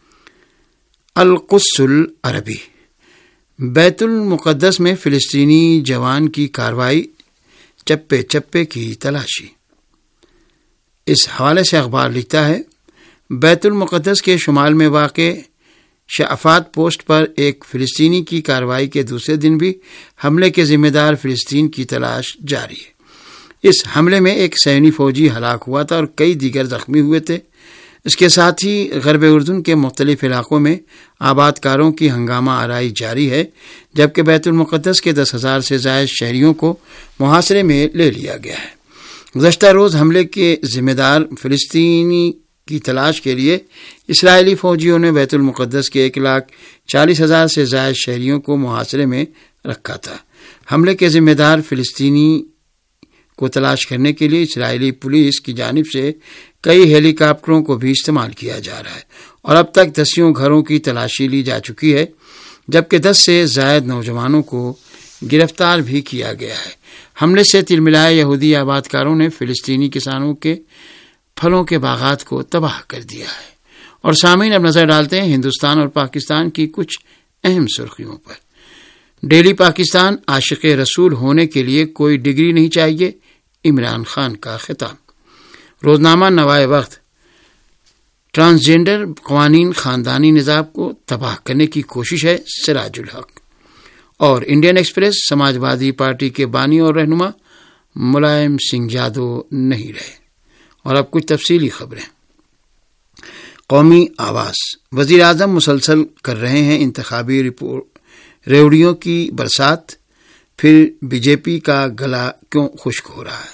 القدس العربی، بیت المقدس میں فلسطینی جوان کی کارروائی، چپے چپے کی تلاشی. اس حوالے سے اخبار لکھتا ہے، بیت المقدس کے شمال میں واقع شعفات پوسٹ پر ایک فلسطینی کی کارروائی کے دوسرے دن بھی حملے کے ذمہ دار فلسطین کی تلاش جاری ہے. اس حملے میں ایک صہیونی فوجی ہلاک ہوا تھا اور کئی دیگر زخمی ہوئے تھے. اس کے ساتھ ہی غرب اردن کے مختلف علاقوں میں آباد کاروں کی ہنگامہ آرائی جاری ہے، جبکہ بیت المقدس کے 10,000 سے زائد شہریوں کو محاصرے میں لے لیا گیا ہے. گزشتہ روز حملے کے ذمہ دار فلسطینی کی تلاش کے لیے اسرائیلی فوجیوں نے بیت المقدس کے 1,40,000 سے زائد شہریوں کو محاصرے میں رکھا تھا. حملے کے ذمہ دار فلسطینی کو تلاش کرنے کے لیے اسرائیلی پولیس کی جانب سے کئی ہیلی کاپٹروں کو بھی استعمال کیا جا رہا ہے اور اب تک 10 گھروں کی تلاشی لی جا چکی ہے، جبکہ 10 سے زائد نوجوانوں کو گرفتار بھی کیا گیا ہے. حملے سے تلملائے یہودی آباد کاروں نے فلسطینی کسانوں کے پھلوں کے باغات کو تباہ کر دیا ہے. اور سامعین، اب نظر ڈالتے ہیں ہندوستان اور پاکستان کی کچھ اہم سرخیوں پر. ڈیلی پاکستان، عاشق رسول ہونے کے لیے کوئی ڈگری نہیں چاہیے، عمران خان کا خطاب. روزنامہ نوائے وقت، ٹرانسجینڈر قوانین خاندانی نظام کو تباہ کرنے کی کوشش ہے، سراج الحق. اور انڈین ایکسپریس، سماج وادی پارٹی کے بانی اور رہنما ملائم سنگھ یادو نہیں رہے. اور اب کچھ تفصیلی خبریں. قومی آواز، وزیر اعظم مسلسل کر رہے ہیں انتخابی ریوڑیوں کی برسات، پھر بی جے پی کا گلا کیوں خشک ہو رہا ہے.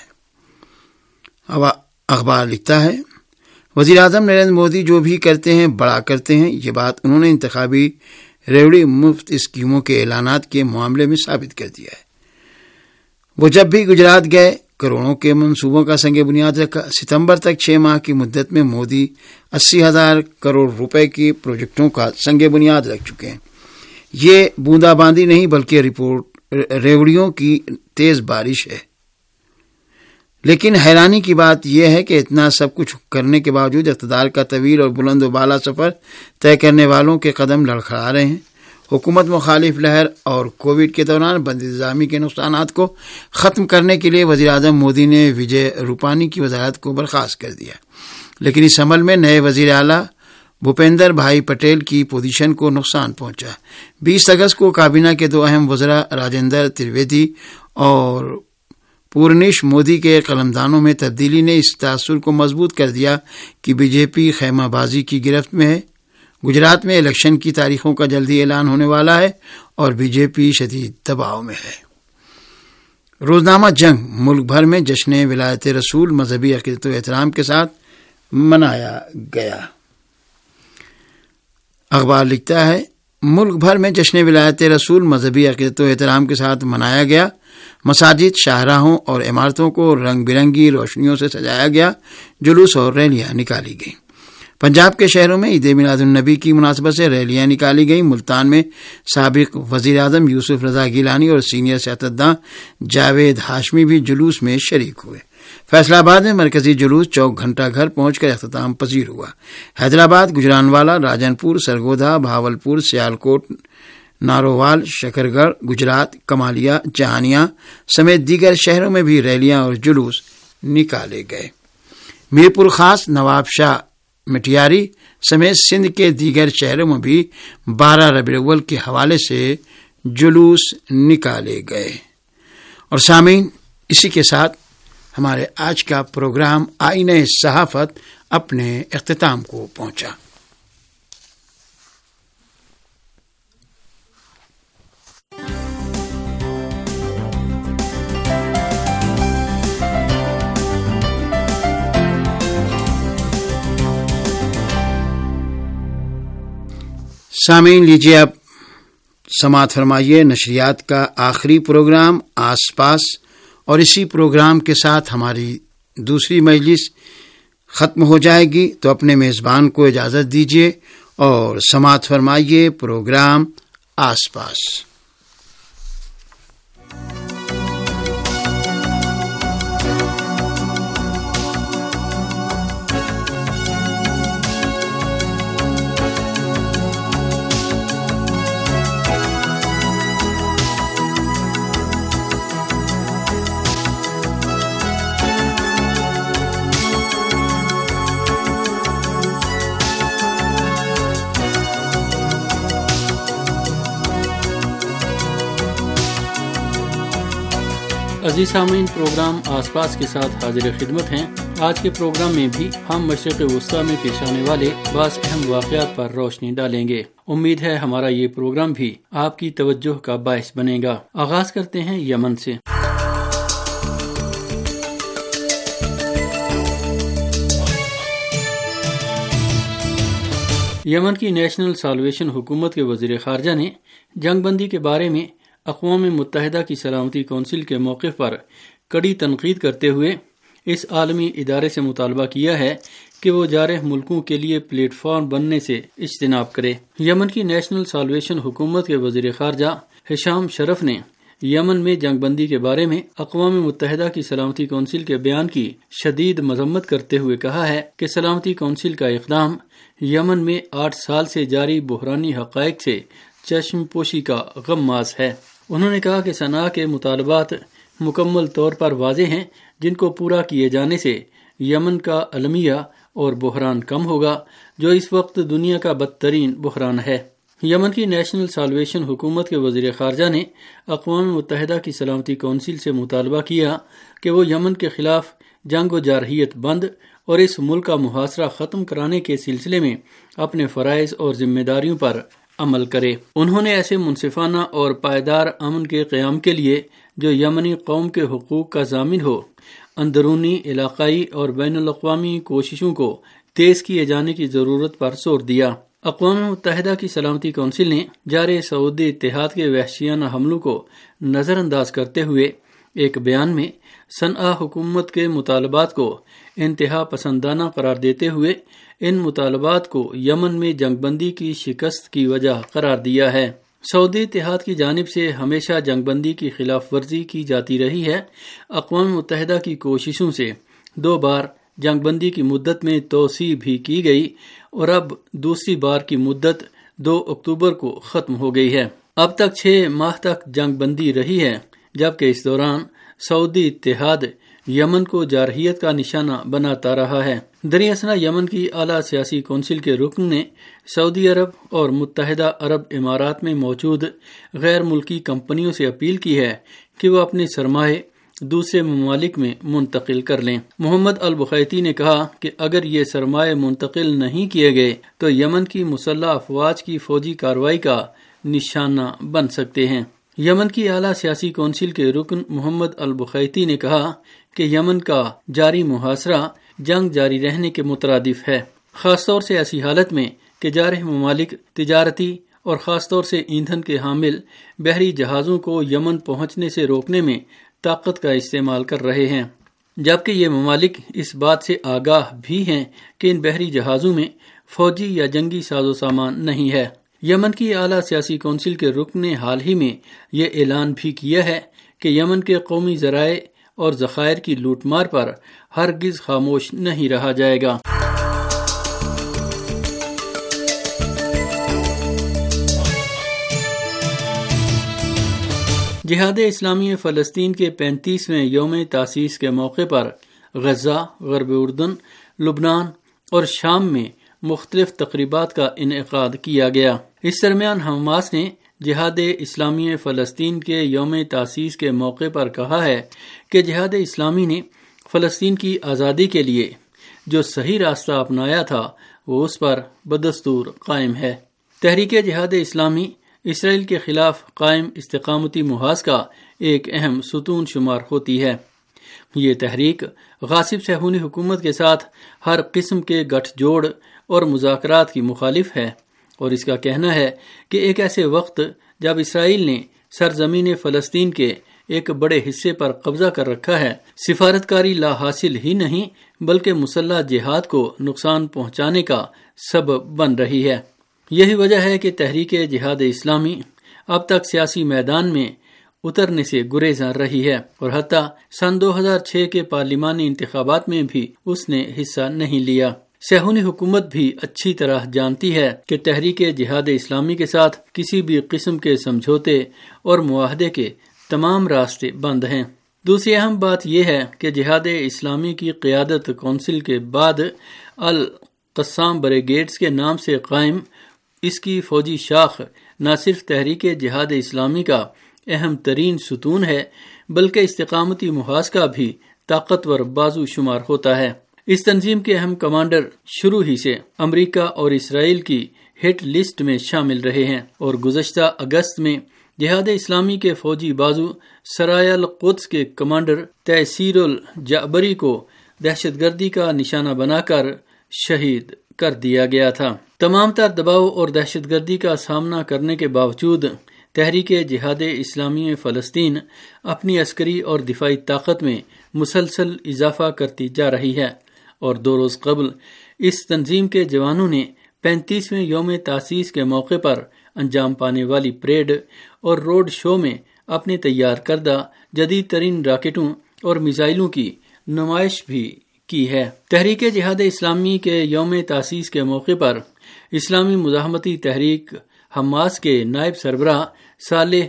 اخبار لکھتا ہے، وزیر اعظم نریندر مودی جو بھی کرتے ہیں بڑا کرتے ہیں. یہ بات انہوں نے انتخابی ریوڑی مفت اسکیموں کے اعلانات کے معاملے میں ثابت کر دیا ہے. وہ جب بھی گجرات گئے کروڑوں کے منصوبوں کا سنگ بنیاد رکھا. ستمبر تک 6 ماہ کی مدت میں مودی 80,000 کروڑ روپے کی پروجیکٹوں کا سنگ بنیاد رکھ چکے ہیں. یہ بوندا باندی نہیں بلکہ ریوڑیوں کی تیز بارش ہے. لیکن حیرانی کی بات یہ ہے کہ اتنا سب کچھ کرنے کے باوجود اقتدار کا طویل اور بلند و بالا سفر طے کرنے والوں کے قدم لڑکھڑا رہے ہیں۔ حکومت مخالف لہر اور کووڈ کے دوران بند انتظامی کے نقصانات کو ختم کرنے کے لیے وزیر اعظم مودی نے وجے روپانی کی وزارت کو برخاست کر دیا، لیکن اس عمل میں نئے وزیر اعلیٰ بھوپیندر بھائی پٹیل کی پوزیشن کو نقصان پہنچا۔ 20 اگست کو کابینہ کے 2 اہم وزراء راجندر ترویدی اور پورنیش مودی کے قلمدانوں میں تبدیلی نے اس تاثر کو مضبوط کر دیا کہ بی جے پی خیمہ بازی کی گرفت میں ہے۔ گجرات میں الیکشن کی تاریخوں کا جلدی اعلان ہونے والا ہے اور بی جے پی شدید دباؤ میں ہے۔ روزنامہ جنگ ملک بھر میں جشن ولایت رسول مذہبی عقیدت و احترام کے ساتھ منایا گیا۔ اخبار لکھتا ہے، ملک بھر میں جشن ولایت رسول مذہبی عقیدت و احترام کے ساتھ منایا گیا۔ مساجد، شاہراہوں اور عمارتوں کو رنگ برنگی روشنیوں سے سجایا گیا، جلوس اور ریلیاں نکالی گئیں۔ پنجاب کے شہروں میں عید میلاد النبی کی مناسبت سے ریلیاں نکالی گئیں۔ ملتان میں سابق وزیر اعظم یوسف رضا گیلانی اور سینئر سیاستداں جاوید ہاشمی بھی جلوس میں شریک ہوئے۔ فیصلہ آباد میں مرکزی جلوس چوک گھنٹہ گھر پہنچ کر اختتام پذیر ہوا۔ حیدرآباد، گجرانوالا، راجن پور، سرگودا، بھاولپور، سیالکوٹ، نارووال، شکر گڑھ، گجرات، کمالیہ، جہانیہ سمیت دیگر شہروں میں بھی ریلیاں اور جلوس نکالے گئے۔ میرپور خاص، نواب شاہ مٹیاری سمیت سندھ کے دیگر شہروں میں بھی 12 ربیع الاول کے حوالے سے جلوس نکالے گئے۔ اور سامعین، اسی کے ساتھ ہمارے آج کا پروگرام آئینہ صحافت اپنے اختتام کو پہنچا۔ سامعین، لیجیے اب سماعت فرمائیے نشریات کا آخری پروگرام آس پاس، اور اسی پروگرام کے ساتھ ہماری دوسری مجلس ختم ہو جائے گی، تو اپنے میزبان کو اجازت دیجیے اور سماعت فرمائیے پروگرام آس پاس۔ عزیز سامعین، پروگرام آس پاس کے ساتھ حاضر خدمت ہیں۔ آج کے پروگرام میں بھی ہم مشرق وسطیٰ میں پیش آنے والے بعض اہم واقعات پر روشنی ڈالیں گے۔ امید ہے ہمارا یہ پروگرام بھی آپ کی توجہ کا باعث بنے گا۔ آغاز کرتے ہیں یمن سے۔ یمن کی نیشنل سالویشن حکومت کے وزیر خارجہ نے جنگ بندی کے بارے میں اقوام متحدہ کی سلامتی کونسل کے موقف پر کڑی تنقید کرتے ہوئے اس عالمی ادارے سے مطالبہ کیا ہے کہ وہ جارح ملکوں کے لیے پلیٹ فارم بننے سے اجتناب کرے۔ یمن کی نیشنل سالویشن حکومت کے وزیر خارجہ ہشام شرف نے یمن میں جنگ بندی کے بارے میں اقوام متحدہ کی سلامتی کونسل کے بیان کی شدید مذمت کرتے ہوئے کہا ہے کہ سلامتی کونسل کا اقدام یمن میں 8 سال سے جاری بحرانی حقائق سے چشم پوشی کا غماز ہے۔ انہوں نے کہا کہ صنعاء کے مطالبات مکمل طور پر واضح ہیں، جن کو پورا کیے جانے سے یمن کا المیہ اور بحران کم ہوگا، جو اس وقت دنیا کا بدترین بحران ہے۔ یمن کی نیشنل سالویشن حکومت کے وزیر خارجہ نے اقوام متحدہ کی سلامتی کونسل سے مطالبہ کیا کہ وہ یمن کے خلاف جنگ و جارحیت بند اور اس ملک کا محاصرہ ختم کرانے کے سلسلے میں اپنے فرائض اور ذمہ داریوں پر عمل کرے۔ انہوں نے ایسے منصفانہ اور پائیدار امن کے قیام کے لیے جو یمنی قوم کے حقوق کا ضامن ہو، اندرونی، علاقائی اور بین الاقوامی کوششوں کو تیز کیے جانے کی ضرورت پر زور دیا۔ اقوام متحدہ کی سلامتی کونسل نے جارح سعودی اتحاد کے وحشیانہ حملوں کو نظر انداز کرتے ہوئے ایک بیان میں صنعاء حکومت کے مطالبات کو انتہا پسندانہ قرار دیتے ہوئے ان مطالبات کو یمن میں جنگ بندی کی شکست کی وجہ قرار دیا ہے۔ سعودی اتحاد کی جانب سے ہمیشہ جنگ بندی کی خلاف ورزی کی جاتی رہی ہے۔ اقوام متحدہ کی کوششوں سے 2 بار جنگ بندی کی مدت میں توسیع بھی کی گئی اور اب دوسری بار کی مدت 2 اکتوبر کو ختم ہو گئی ہے۔ اب تک 6 ماہ تک جنگ بندی رہی ہے، جبکہ اس دوران سعودی اتحاد یمن کو جارحیت کا نشانہ بناتا رہا ہے۔ دراصل یمن کی اعلیٰ سیاسی کونسل کے رکن نے سعودی عرب اور متحدہ عرب امارات میں موجود غیر ملکی کمپنیوں سے اپیل کی ہے کہ وہ اپنے سرمایہ دوسرے ممالک میں منتقل کر لیں۔ محمد البخیتی نے کہا کہ اگر یہ سرمایہ منتقل نہیں کیے گئے تو یمن کی مسلح افواج کی فوجی کارروائی کا نشانہ بن سکتے ہیں۔ یمن کی اعلیٰ سیاسی کونسل کے رکن محمد البخیتی نے کہا کہ یمن کا جاری محاصرہ جنگ جاری رہنے کے مترادف ہے، خاص طور سے ایسی حالت میں کہ جارح ممالک تجارتی اور خاص طور سے ایندھن کے حامل بحری جہازوں کو یمن پہنچنے سے روکنے میں طاقت کا استعمال کر رہے ہیں، جبکہ یہ ممالک اس بات سے آگاہ بھی ہیں کہ ان بحری جہازوں میں فوجی یا جنگی ساز و سامان نہیں ہے۔ یمن کی اعلیٰ سیاسی کونسل کے رکن نے حال ہی میں یہ اعلان بھی کیا ہے کہ یمن کے قومی ذرائع اور ذخائر کی لوٹ مار پر ہرگز خاموش نہیں رہا جائے گا۔ جہاد اسلامی فلسطین کے 35ویں یوم تاسیس کے موقع پر غزہ، غرب اردن، لبنان اور شام میں مختلف تقریبات کا انعقاد کیا گیا۔ اس درمیان حماس نے جہاد اسلامی فلسطین کے یوم تاسیس کے موقع پر کہا ہے کہ جہاد اسلامی نے فلسطین کی آزادی کے لیے جو صحیح راستہ اپنایا تھا وہ اس پر بدستور قائم ہے۔ تحریک جہاد اسلامی اسرائیل کے خلاف قائم استقامتی محاذ کا ایک اہم ستون شمار ہوتی ہے۔ یہ تحریک غاصب صہیونی حکومت کے ساتھ ہر قسم کے گٹھ جوڑ اور مذاکرات کی مخالف ہے، اور اس کا کہنا ہے کہ ایک ایسے وقت جب اسرائیل نے سرزمین فلسطین کے ایک بڑے حصے پر قبضہ کر رکھا ہے، سفارتکاری لا حاصل ہی نہیں بلکہ مسلح جہاد کو نقصان پہنچانے کا سبب بن رہی ہے۔ یہی وجہ ہے کہ تحریک جہاد اسلامی اب تک سیاسی میدان میں اترنے سے گریزاں رہی ہے، اور حتیٰ سن 2006 کے پارلیمانی انتخابات میں بھی اس نے حصہ نہیں لیا۔ صہیونی حکومت بھی اچھی طرح جانتی ہے کہ تحریک جہاد اسلامی کے ساتھ کسی بھی قسم کے سمجھوتے اور معاہدے کے تمام راستے بند ہیں۔ دوسری اہم بات یہ ہے کہ جہاد اسلامی کی قیادت کونسل کے بعد القسام بریگیڈز کے نام سے قائم اس کی فوجی شاخ نہ صرف تحریک جہاد اسلامی کا اہم ترین ستون ہے بلکہ استقامتی محاذ کا بھی طاقتور بازو شمار ہوتا ہے۔ اس تنظیم کے اہم کمانڈر شروع ہی سے امریکہ اور اسرائیل کی ہٹ لسٹ میں شامل رہے ہیں، اور گزشتہ اگست میں جہاد اسلامی کے فوجی بازو سرائے القدس کے کمانڈر تیسیر الجعبری کو دہشت گردی کا نشانہ بنا کر شہید کر دیا گیا تھا۔ تمام تر دباؤ اور دہشت گردی کا سامنا کرنے کے باوجود تحریک جہاد اسلامی فلسطین اپنی عسکری اور دفاعی طاقت میں مسلسل اضافہ کرتی جا رہی ہے، اور 2 روز قبل اس تنظیم کے جوانوں نے 35ویں یوم تاسیس کے موقع پر انجام پانے والی پریڈ اور روڈ شو میں اپنے تیار کردہ جدید ترین راکٹوں اور میزائلوں کی نمائش بھی کی ہے۔ تحریک جہاد اسلامی کے یوم تاسیس کے موقع پر اسلامی مزاحمتی تحریک حماس کے نائب سربراہ صالح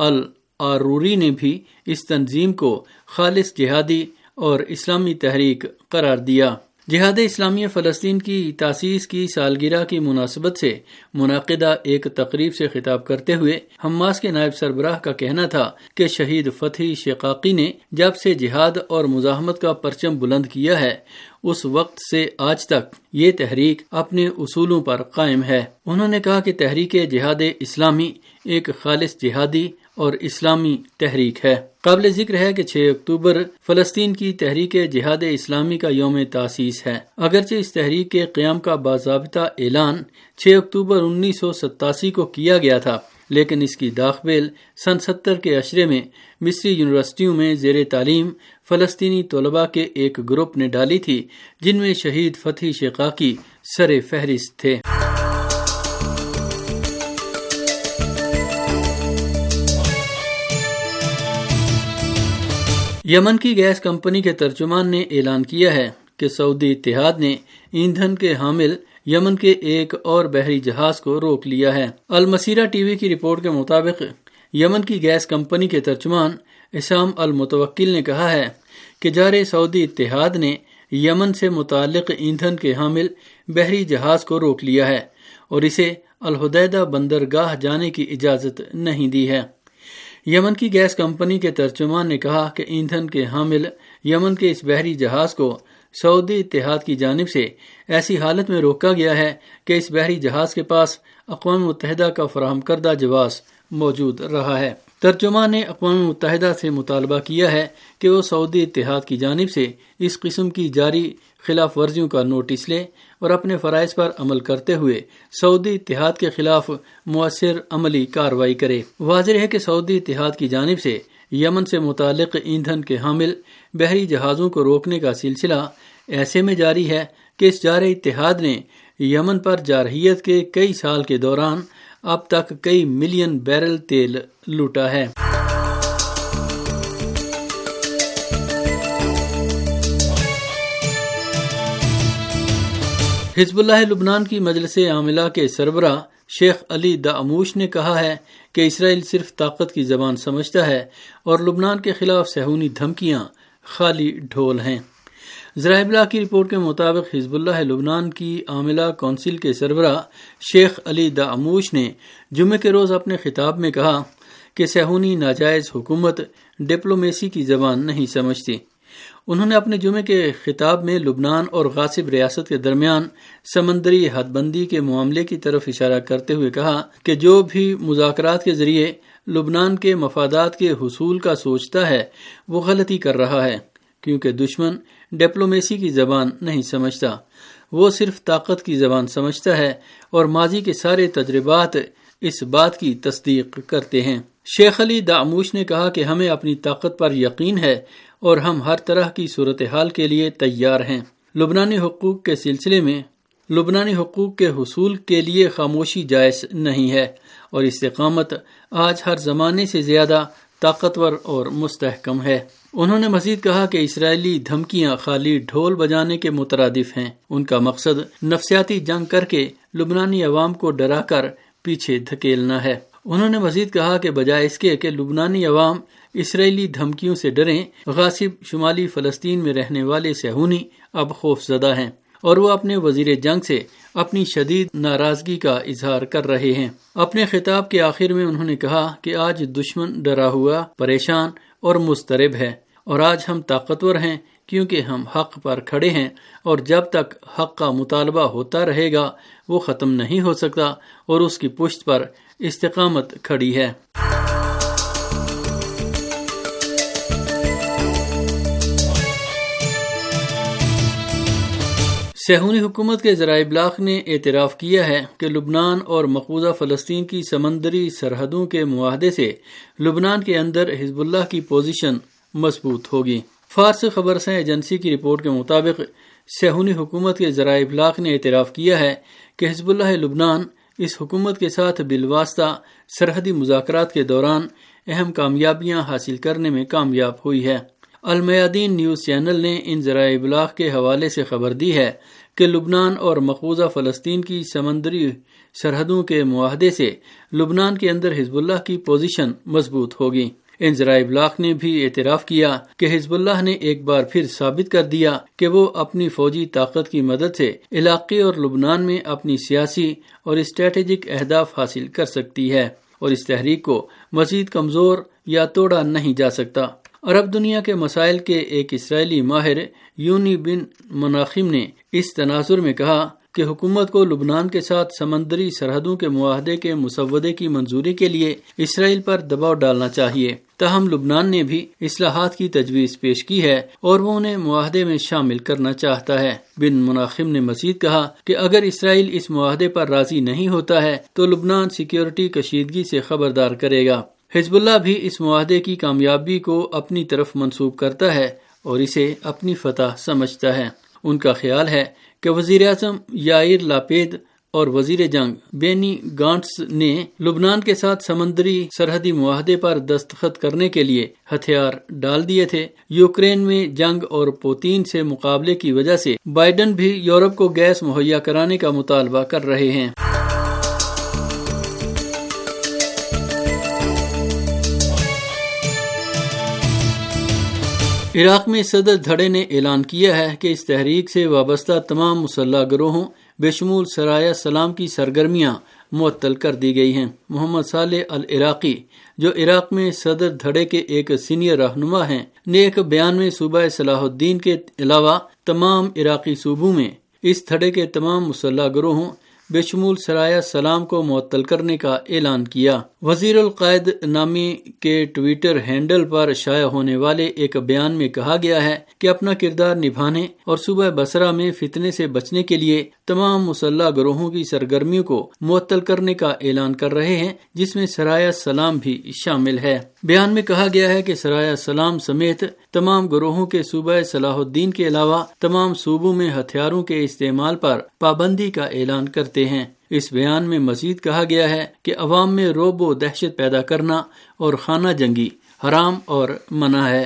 العروری نے بھی اس تنظیم کو خالص جہادی اور اسلامی تحریک قرار دیا۔ جہاد اسلامی فلسطین کی تاسیس کی سالگرہ کی مناسبت سے منعقدہ ایک تقریب سے خطاب کرتے ہوئے حماس کے نائب سربراہ کا کہنا تھا کہ شہید فتحی شقاقی نے جب سے جہاد اور مزاحمت کا پرچم بلند کیا ہے اس وقت سے آج تک یہ تحریک اپنے اصولوں پر قائم ہے۔ انہوں نے کہا کہ تحریک جہاد اسلامی ایک خالص جہادی اور اسلامی تحریک ہے۔ قابل ذکر ہے کہ 6 اکتوبر فلسطین کی تحریک جہاد اسلامی کا یوم تاسیس ہے۔ اگرچہ اس تحریک کے قیام کا باضابطہ اعلان 6 اکتوبر 1987 کو کیا گیا تھا، لیکن اس کی داغ بیل سن 70 کے عشرے میں مصری یونیورسٹیوں میں زیر تعلیم فلسطینی طلباء کے ایک گروپ نے ڈالی تھی، جن میں شہید فتحی شقاقی سر فہرست تھے۔ یمن کی گیس کمپنی کے ترجمان نے اعلان کیا ہے کہ سعودی اتحاد نے ایندھن کے حامل یمن کے ایک اور بحری جہاز کو روک لیا ہے۔ المسیرہ ٹی وی کی رپورٹ کے مطابق یمن کی گیس کمپنی کے ترجمان اسام المتوکل نے کہا ہے کہ جارے سعودی اتحاد نے یمن سے متعلق ایندھن کے حامل بحری جہاز کو روک لیا ہے اور اسے الحدیدہ بندرگاہ جانے کی اجازت نہیں دی ہے۔ یمن کی گیس کمپنی کے ترجمان نے کہا کہ ایندھن کے حامل یمن کے اس بحری جہاز کو سعودی اتحاد کی جانب سے ایسی حالت میں روکا گیا ہے کہ اس بحری جہاز کے پاس اقوام متحدہ کا فراہم کردہ جواز موجود رہا ہے۔ ترجمان نے اقوام متحدہ سے مطالبہ کیا ہے کہ وہ سعودی اتحاد کی جانب سے اس قسم کی جاری خلاف ورزیوں کا نوٹس لے اور اپنے فرائض پر عمل کرتے ہوئے سعودی اتحاد کے خلاف مؤثر عملی کارروائی کرے۔ واضح ہے کہ سعودی اتحاد کی جانب سے یمن سے متعلق ایندھن کے حامل بحری جہازوں کو روکنے کا سلسلہ ایسے میں جاری ہے کہ اس جارے اتحاد نے یمن پر جارحیت کے کئی سال کے دوران اب تک کئی ملین بیرل تیل لوٹا ہے۔ حزب اللہ لبنان کی مجلس عاملہ کے سربراہ شیخ علی دعموش نے کہا ہے کہ اسرائیل صرف طاقت کی زبان سمجھتا ہے اور لبنان کے خلاف صہیونی دھمکیاں خالی ڈھول ہیں۔ ذرائع ابلاغ کی رپورٹ کے مطابق حزب اللہ لبنان کی عاملہ کونسل کے سربراہ شیخ علی دعموش نے جمعے کے روز اپنے خطاب میں کہا کہ صہیونی ناجائز حکومت ڈپلومیسی کی زبان نہیں سمجھتی۔ انہوں نے اپنے جمعے کے خطاب میں لبنان اور غاصب ریاست کے درمیان سمندری حد بندی کے معاملے کی طرف اشارہ کرتے ہوئے کہا کہ جو بھی مذاکرات کے ذریعے لبنان کے مفادات کے حصول کا سوچتا ہے وہ غلطی کر رہا ہے، کیونکہ دشمن ڈپلومیسی کی زبان نہیں سمجھتا، وہ صرف طاقت کی زبان سمجھتا ہے اور ماضی کے سارے تجربات اس بات کی تصدیق کرتے ہیں۔ شیخ علی دعموش نے کہا کہ ہمیں اپنی طاقت پر یقین ہے اور ہم ہر طرح کی صورتحال کے لیے تیار ہیں۔ لبنانی حقوق کے سلسلے میں لبنانی حقوق کے حصول کے لیے خاموشی جائز نہیں ہے اور استقامت آج ہر زمانے سے زیادہ طاقتور اور مستحکم ہے۔ انہوں نے مزید کہا کہ اسرائیلی دھمکیاں خالی ڈھول بجانے کے مترادف ہیں، ان کا مقصد نفسیاتی جنگ کر کے لبنانی عوام کو ڈرا کر پیچھے دھکیلنا ہے۔ انہوں نے مزید کہا کہ بجائے اس کے کہ لبنانی عوام اسرائیلی دھمکیوں سے ڈریں، غاصب شمالی فلسطین میں رہنے والے صہیونی اب خوف زدہ ہیں اور وہ اپنے وزیر جنگ سے اپنی شدید ناراضگی کا اظہار کر رہے ہیں۔ اپنے خطاب کے آخر میں انہوں نے کہا کہ آج دشمن ڈرا ہوا، پریشان اور مضطرب ہے اور آج ہم طاقتور ہیں کیونکہ ہم حق پر کھڑے ہیں اور جب تک حق کا مطالبہ ہوتا رہے گا وہ ختم نہیں ہو سکتا اور اس کی پشت پر استقامت کھڑی ہے۔ صہیونی حکومت کے ذرائع ابلاغ نے اعتراف کیا ہے کہ لبنان اور مقبوضہ فلسطین کی سمندری سرحدوں کے معاہدے سے لبنان کے اندر حزب اللہ کی پوزیشن مضبوط ہوگی۔ فارس خبررساں ایجنسی کی رپورٹ کے مطابق صہیونی حکومت کے ذرائع ابلاغ نے اعتراف کیا ہے کہ حزب اللہ لبنان اس حکومت کے ساتھ بالواسطہ سرحدی مذاکرات کے دوران اہم کامیابیاں حاصل کرنے میں کامیاب ہوئی ہے۔ المیادین نیوز چینل نے ان ذرائع ابلاغ کے حوالے سے خبر دی ہے کہ لبنان اور مقبوضہ فلسطین کی سمندری سرحدوں کے معاہدے سے لبنان کے اندر حزب اللہ کی پوزیشن مضبوط ہوگی۔ ان ذرائع ابلاغ نے بھی اعتراف کیا کہ حزب اللہ نے ایک بار پھر ثابت کر دیا کہ وہ اپنی فوجی طاقت کی مدد سے علاقے اور لبنان میں اپنی سیاسی اور اسٹریٹجک اہداف حاصل کر سکتی ہے اور اس تحریک کو مزید کمزور یا توڑا نہیں جا سکتا۔ عرب دنیا کے مسائل کے ایک اسرائیلی ماہر یونی بن مناخم نے اس تناظر میں کہا کہ حکومت کو لبنان کے ساتھ سمندری سرحدوں کے معاہدے کے مسودے کی منظوری کے لیے اسرائیل پر دباؤ ڈالنا چاہیے، تاہم لبنان نے بھی اصلاحات کی تجویز پیش کی ہے اور وہ انہیں معاہدے میں شامل کرنا چاہتا ہے۔ بن مناخم نے مزید کہا کہ اگر اسرائیل اس معاہدے پر راضی نہیں ہوتا ہے تو لبنان سیکیورٹی کشیدگی سے خبردار کرے گا۔ حزب اللہ بھی اس معاہدے کی کامیابی کو اپنی طرف منسوب کرتا ہے اور اسے اپنی فتح سمجھتا ہے۔ ان کا خیال ہے کہ وزیر اعظم یائر لاپید اور وزیر جنگ بینی گانٹس نے لبنان کے ساتھ سمندری سرحدی معاہدے پر دستخط کرنے کے لیے ہتھیار ڈال دیے تھے۔ یوکرین میں جنگ اور پوتین سے مقابلے کی وجہ سے بائیڈن بھی یورپ کو گیس مہیا کرانے کا مطالبہ کر رہے ہیں۔ عراق میں صدر دھڑے نے اعلان کیا ہے کہ اس تحریک سے وابستہ تمام مسلح گروہوں بشمول سرایہ سلام کی سرگرمیاں معطل کر دی گئی ہیں۔ محمد صالح العراقی، جو عراق میں صدر دھڑے کے ایک سینئر رہنما ہیں، نے ایک بیان میں صوبہ صلاح الدین کے علاوہ تمام عراقی صوبوں میں اس دھڑے کے تمام مسلح گروہوں بشمول سرایہ سلام کو معطل کرنے کا اعلان کیا۔ وزیر القائد نامی کے ٹویٹر ہینڈل پر شائع ہونے والے ایک بیان میں کہا گیا ہے کہ اپنا کردار نبھانے اور صوبہ بصرہ میں فتنے سے بچنے کے لیے تمام مسلح گروہوں کی سرگرمیوں کو معطل کرنے کا اعلان کر رہے ہیں، جس میں سرایہ سلام بھی شامل ہے۔ بیان میں کہا گیا ہے کہ سرایہ سلام سمیت تمام گروہوں کے صوبہ صلاح الدین کے علاوہ تمام صوبوں میں ہتھیاروں کے استعمال پر پابندی کا اعلان کرتے ہیں۔ اس بیان میں مزید کہا گیا ہے کہ عوام میں رعب و دہشت پیدا کرنا اور خانہ جنگی حرام اور منع ہے۔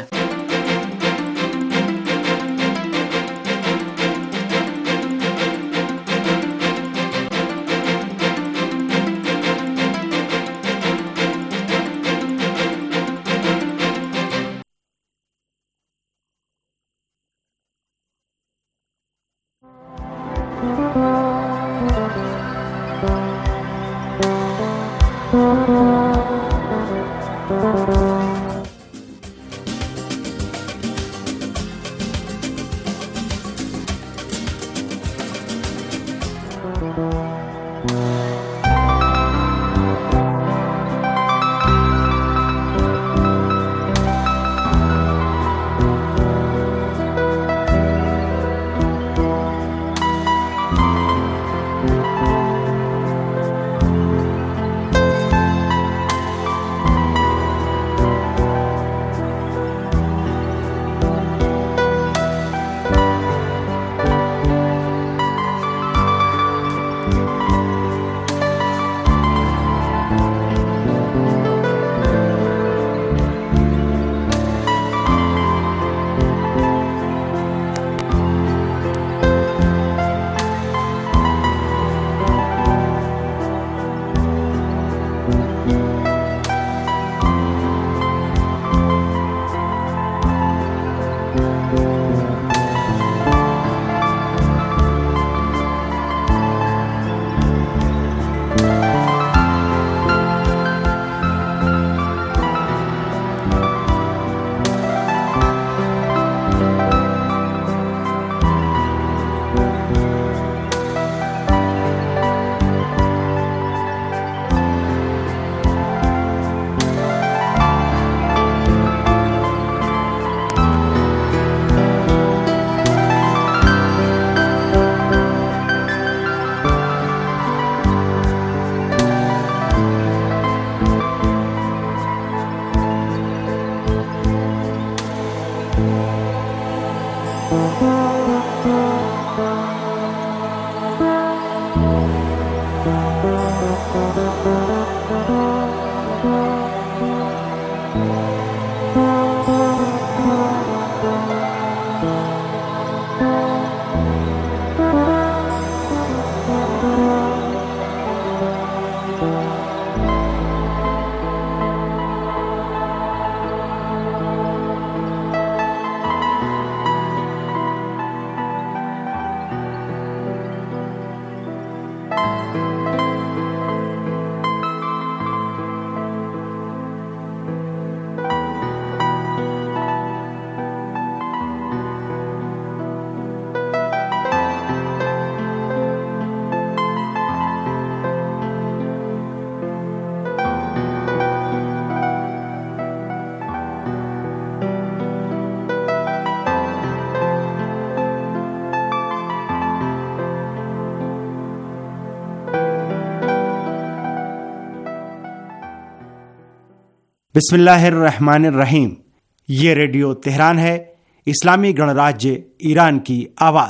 بسم اللہ الرحمن الرحیم۔ یہ ریڈیو تہران ہے، اسلامی گणراجیہ ایران کی آواز۔